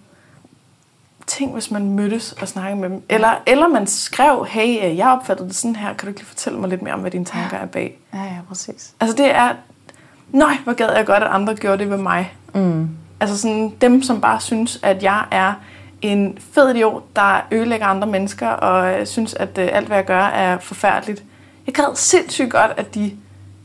Tænk hvis man mødtes og snakkede med dem, eller man skrev, hey, jeg opfattede det sådan her, kan du ikke lige fortælle mig lidt mere om, hvad dine tanker er bag? Ja, præcis. Altså det er, hvor gad jeg godt, at andre gjorde det ved mig. Altså sådan dem, som bare synes, at jeg er en fed idiot, der ødelægger andre mennesker, og synes, at alt, hvad jeg gør, er forfærdeligt. Jeg gad sindssygt godt, at de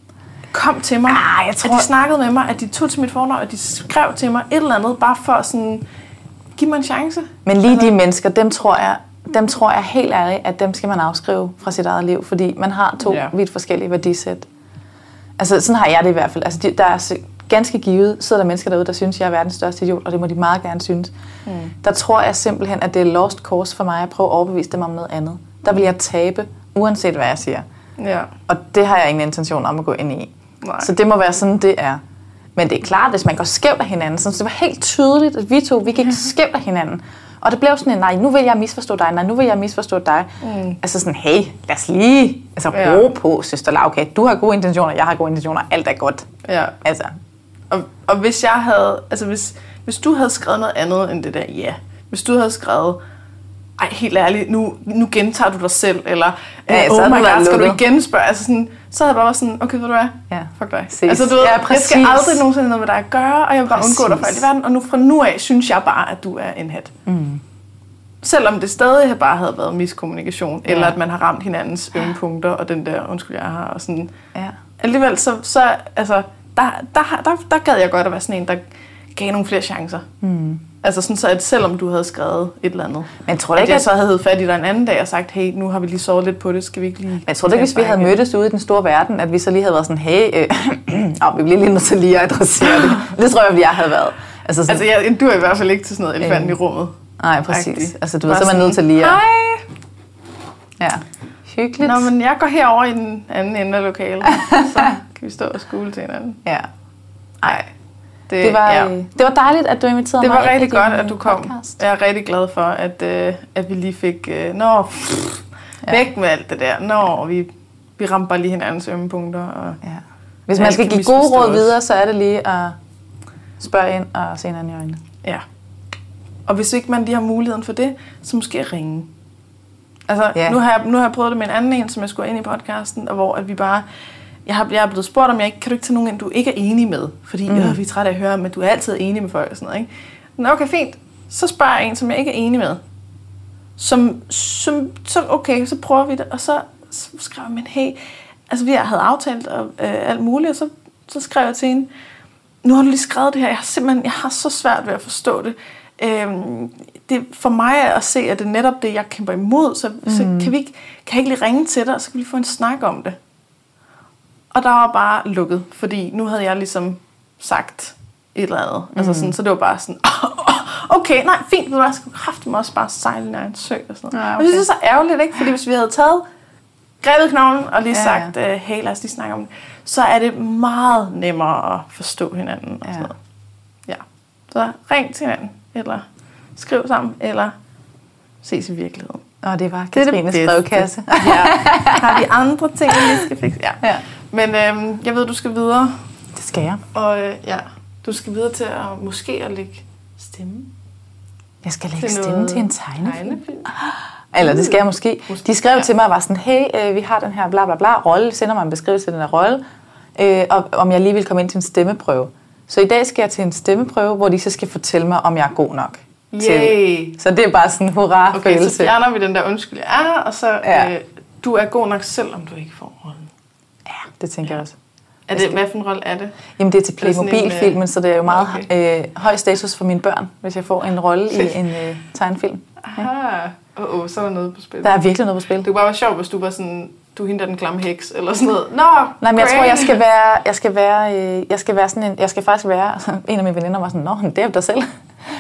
kom til mig, at de snakkede med mig, at de tog til mit fornavn, at de skrev til mig et eller andet, bare for sådan, give mig en chance. Men lige de mennesker, dem tror jeg helt ærligt, at dem skal man afskrive fra sit eget liv, fordi man har 2 vidt forskellige værdisæt. Altså sådan har jeg det i hvert fald. Altså der er ganske givet, sidder der mennesker derude, der synes, jeg er verdens største idiot, og det må de meget gerne synes. Der tror jeg simpelthen, at det er lost cause for mig at prøve at overbevise dem om noget andet. Der vil jeg tabe, uanset hvad jeg siger. Ja. Og det har jeg ingen intention om at gå ind i. Nej. Så det må være sådan, det er. Men det er klart, hvis man går skævt af hinanden, så det var helt tydeligt, at vi gik skævt af hinanden. Og det blev sådan en, nej, nu vil jeg misforstå dig, nej, nu vil jeg misforstå dig. Altså sådan, hey, lad os lige ro på, søster Laura, okay, du har gode intentioner, jeg har gode intentioner, alt er godt. Ja. Altså. Og hvis jeg havde, altså hvis du havde skrevet noget andet end det der, hvis du havde skrevet, ej, helt ærligt, nu gentager du dig selv, eller oh my god, skal du igen spørge, altså sådan, så havde jeg bare været sådan, okay, ved du hvad, fuck dig. Altså du ved, jeg skal aldrig nogensinde noget med dig at gøre, og jeg vil bare undgå dig for alt i verden, og fra nu af synes jeg bare, at du er en hat. selvom det stadig bare havde været miskommunikation, eller at man har ramt hinandens ømme punkter, og den der, undskyld, jeg har, og sådan. Ja. Alligevel, så altså, der gad jeg godt at være sådan en, der gav nogle flere chancer. Altså sådan så, at selvom du havde skrevet et eller andet, men tror du ikke, at jeg så havde heddet fat i dig en anden dag og sagt, hey, nu har vi lige sovet lidt på det, skal vi ikke lige... Men jeg tror ikke, hvis vi havde mødtes ude i den store verden, at vi så lige havde været sådan, hey, vi bliver lige nødt til lige at adressere det. Det tror jeg havde været. Altså du er i hvert fald ikke til sådan noget elefanten i rummet. Nej, præcis. Altså du ved, så er man nødt til lige at... Hej! Ja, hyggeligt. Nå, men jeg går herover i den anden ende af lokalet, så kan vi stå og skule til hinanden. Ja. Ej. Det var dejligt, at du inviterede mig. Det var rigtig godt, at du kom. Podcast. Jeg er rigtig glad for, at vi lige fik... væk med alt det der. Vi ramte bare lige hinandens ømme punkter. Og hvis man skal give gode råd videre, så er det lige at spørge ind og se hinanden i øjnene. Ja. Og hvis ikke man lige har muligheden for det, så måske ringe. Altså, nu har jeg prøvet det med en anden en, som jeg skulle ind i podcasten, og hvor at vi bare... Jeg er blevet spurgt, om kan du ikke tage nogen ind, du ikke er enig med? Fordi vi er trætte af at høre, men du er altid enig med folk og sådan noget, ikke? Nå, okay, fint. Så spørger jeg en, som jeg ikke er enig med. Så prøver vi det. Og så skrev jeg, men hey, altså vi havde aftalt alt muligt, og så skrev jeg til hende, nu har du lige skrevet det her, jeg har så svært ved at forstå det. Det for mig at se, at det er netop det, jeg kæmper imod, så kan jeg ikke lige ringe til dig, og så kan vi få en snak om det. Og der var bare lukket, fordi nu havde jeg ligesom sagt et eller andet. Altså sådan, så det var bare sådan, okay, nej, fint, jeg skulle kraftigt også bare sejle nær en sø og sådan noget. Ja, okay. Jeg synes det er så ærgerligt, ikke? Fordi hvis vi havde grebet knoglen og lige sagt, hey, lad os lige snakke om det, så er det meget nemmere at forstå hinanden og sådan noget. Ja. Så ring til hinanden, eller skriv sammen, eller ses i virkeligheden. Og det var Katrines brevkasse. Har vi andre ting, vi skal fikse? Ja. Men jeg ved, du skal videre. Det skal jeg. Og du skal videre til at måske at lægge stemme. Jeg skal lægge stemme til en tegnefilm. Eller det skal jeg måske. De skrev til mig og var sådan, hey, vi har den her bla bla bla rolle, sender mig en beskrivelse til den her rolle, og om jeg lige vil komme ind til en stemmeprøve. Så i dag skal jeg til en stemmeprøve, hvor de så skal fortælle mig, om jeg er god nok. Så det er bare sådan en hurra-følelse. Okay, så fjerner vi den der undskyld, og så du er god nok selv, om du ikke får rollen. Ja, det tænker jeg også. Hvad for en rolle er det? Jamen det er til Playmobil-filmen, så det er jo meget høj status for mine børn, hvis jeg får en rolle i en tegnefilm. Aha. Så er der noget på spil. Der er virkelig noget på spil. Det kunne bare være sjovt, hvis du var sådan, du hende der den klamme heks, eller sådan noget. Nej, men jeg tror, jeg skal faktisk være, en af mine veninder var sådan, det er dig selv.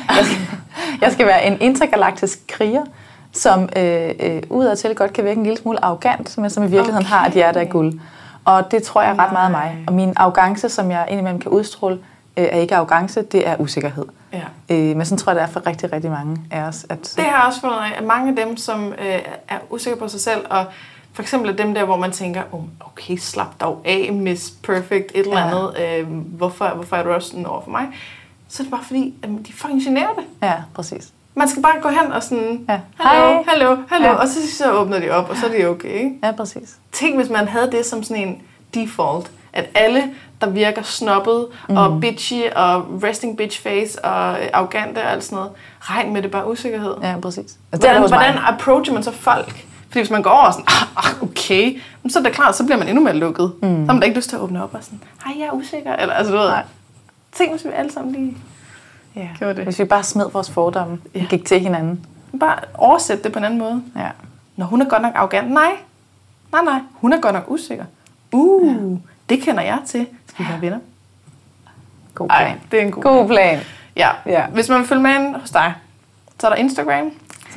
Jeg skal være en intergalaktisk kriger, som udadtil godt kan virke en lille smule arrogant, men som i virkeligheden har et hjerte af guld. Og det tror jeg er ret meget af mig. Og min arrogance, som jeg indimellem kan udstråle, er ikke arrogance, det er usikkerhed. Ja. Men sådan tror jeg, det er for rigtig, rigtig mange af os. Det har jeg også fundet af, at mange af dem, som er usikre på sig selv, og for eksempel dem der, hvor man tænker, okay, slap dog af, Miss Perfect, et eller andet, hvorfor er du også sådan over for mig? Så er det bare fordi, at de fucking generer det. Ja, præcis. Man skal bare gå hen og sådan, hallo, og så åbner de op, og så er det okay, ikke? Ja, præcis. Tænk, hvis man havde det som sådan en default, at alle, der virker snobbet og bitchy og resting bitch face og arrogante og alt sådan noget, regn med det bare usikkerhed. Ja, præcis. Hvordan approacher man så folk? Fordi hvis man går over og sådan, okay, så er det klart, så bliver man endnu mere lukket. Så har man da ikke lyst til at åbne op og sådan, hej, jeg er usikker. Eller, altså, du ved, tænk, hvis vi alle sammen lige gjorde det. Hvis vi bare smed vores fordomme og gik til hinanden. Bare oversætte det på en anden måde. Ja. Når hun er godt nok arrogant. Nej, hun er godt nok usikker. Det kender jeg til. Skal vi være venner? God plan. Ej, det er en god plan. Ja. Hvis man vil følge med hos dig, så er der Instagram.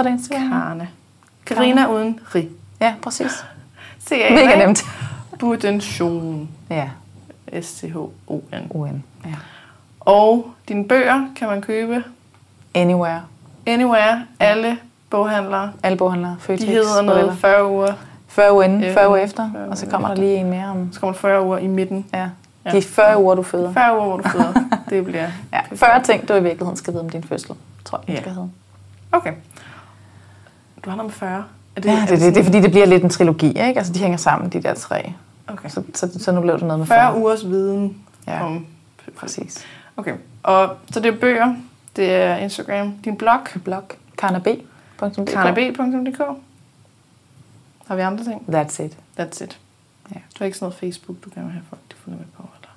Karina uden rig. Ja, præcis. Mega nemt. Budension. Ja. SCHON. Ja. Og dine bøger kan man købe Anywhere. Alle boghandlere. Føtex. De hedder noget 40 uger. 40 uger inden, 40 uger efter. Og så kommer der lige en mere om. Så kommer der 40 uger i midten. Ja. De 40 uger, du føder. 40 uger, hvor du føder. Det bliver... 40 ting, du i virkeligheden skal vide om din fødsel. Tror jeg, skal hedde. Okay. Du har noget med 40. Det er fordi, det bliver lidt en trilogi, ikke? Altså, de hænger sammen, de der tre. Okay. Så nu blev det noget med 40 ugers viden. Ja, præcis. Okay. Og så det er bøger, det er Instagram, din blog. Karna B. Carnaby.dk. Har vi andre ting? That's it. That's it. Ja. Du har ikke sådan noget Facebook, du kan have folk, de følger med på? Eller?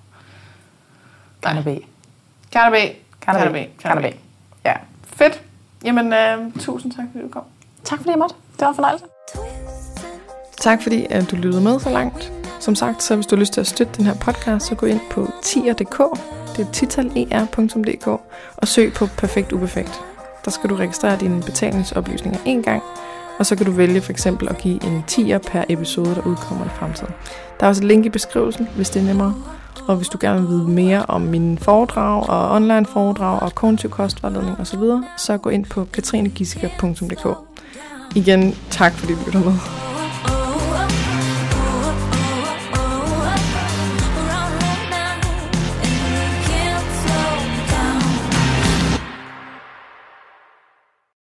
Carnaby. Ja. Fedt. Jamen, tusind tak, fordi du kom. Tak fordi jeg måtte. Det var en fornøjelse. Tak fordi at du lyttede med så langt. Som sagt, så hvis du har lyst til at støtte den her podcast, så gå ind på tier.dk. Det er titaler.dk og søg på Perfekt Uperfekt. Der skal du registrere dine betalingsoplysninger en gang, og så kan du vælge for eksempel at give en 10'er per episode, der udkommer i fremtiden. Der er også et link i beskrivelsen, hvis det er nemmere. Og hvis du gerne vil vide mere om mine foredrag og online foredrag og kognitiv kostvejledning osv., så gå ind på katrinegissiker.dk. Igen, tak fordi du lytter med.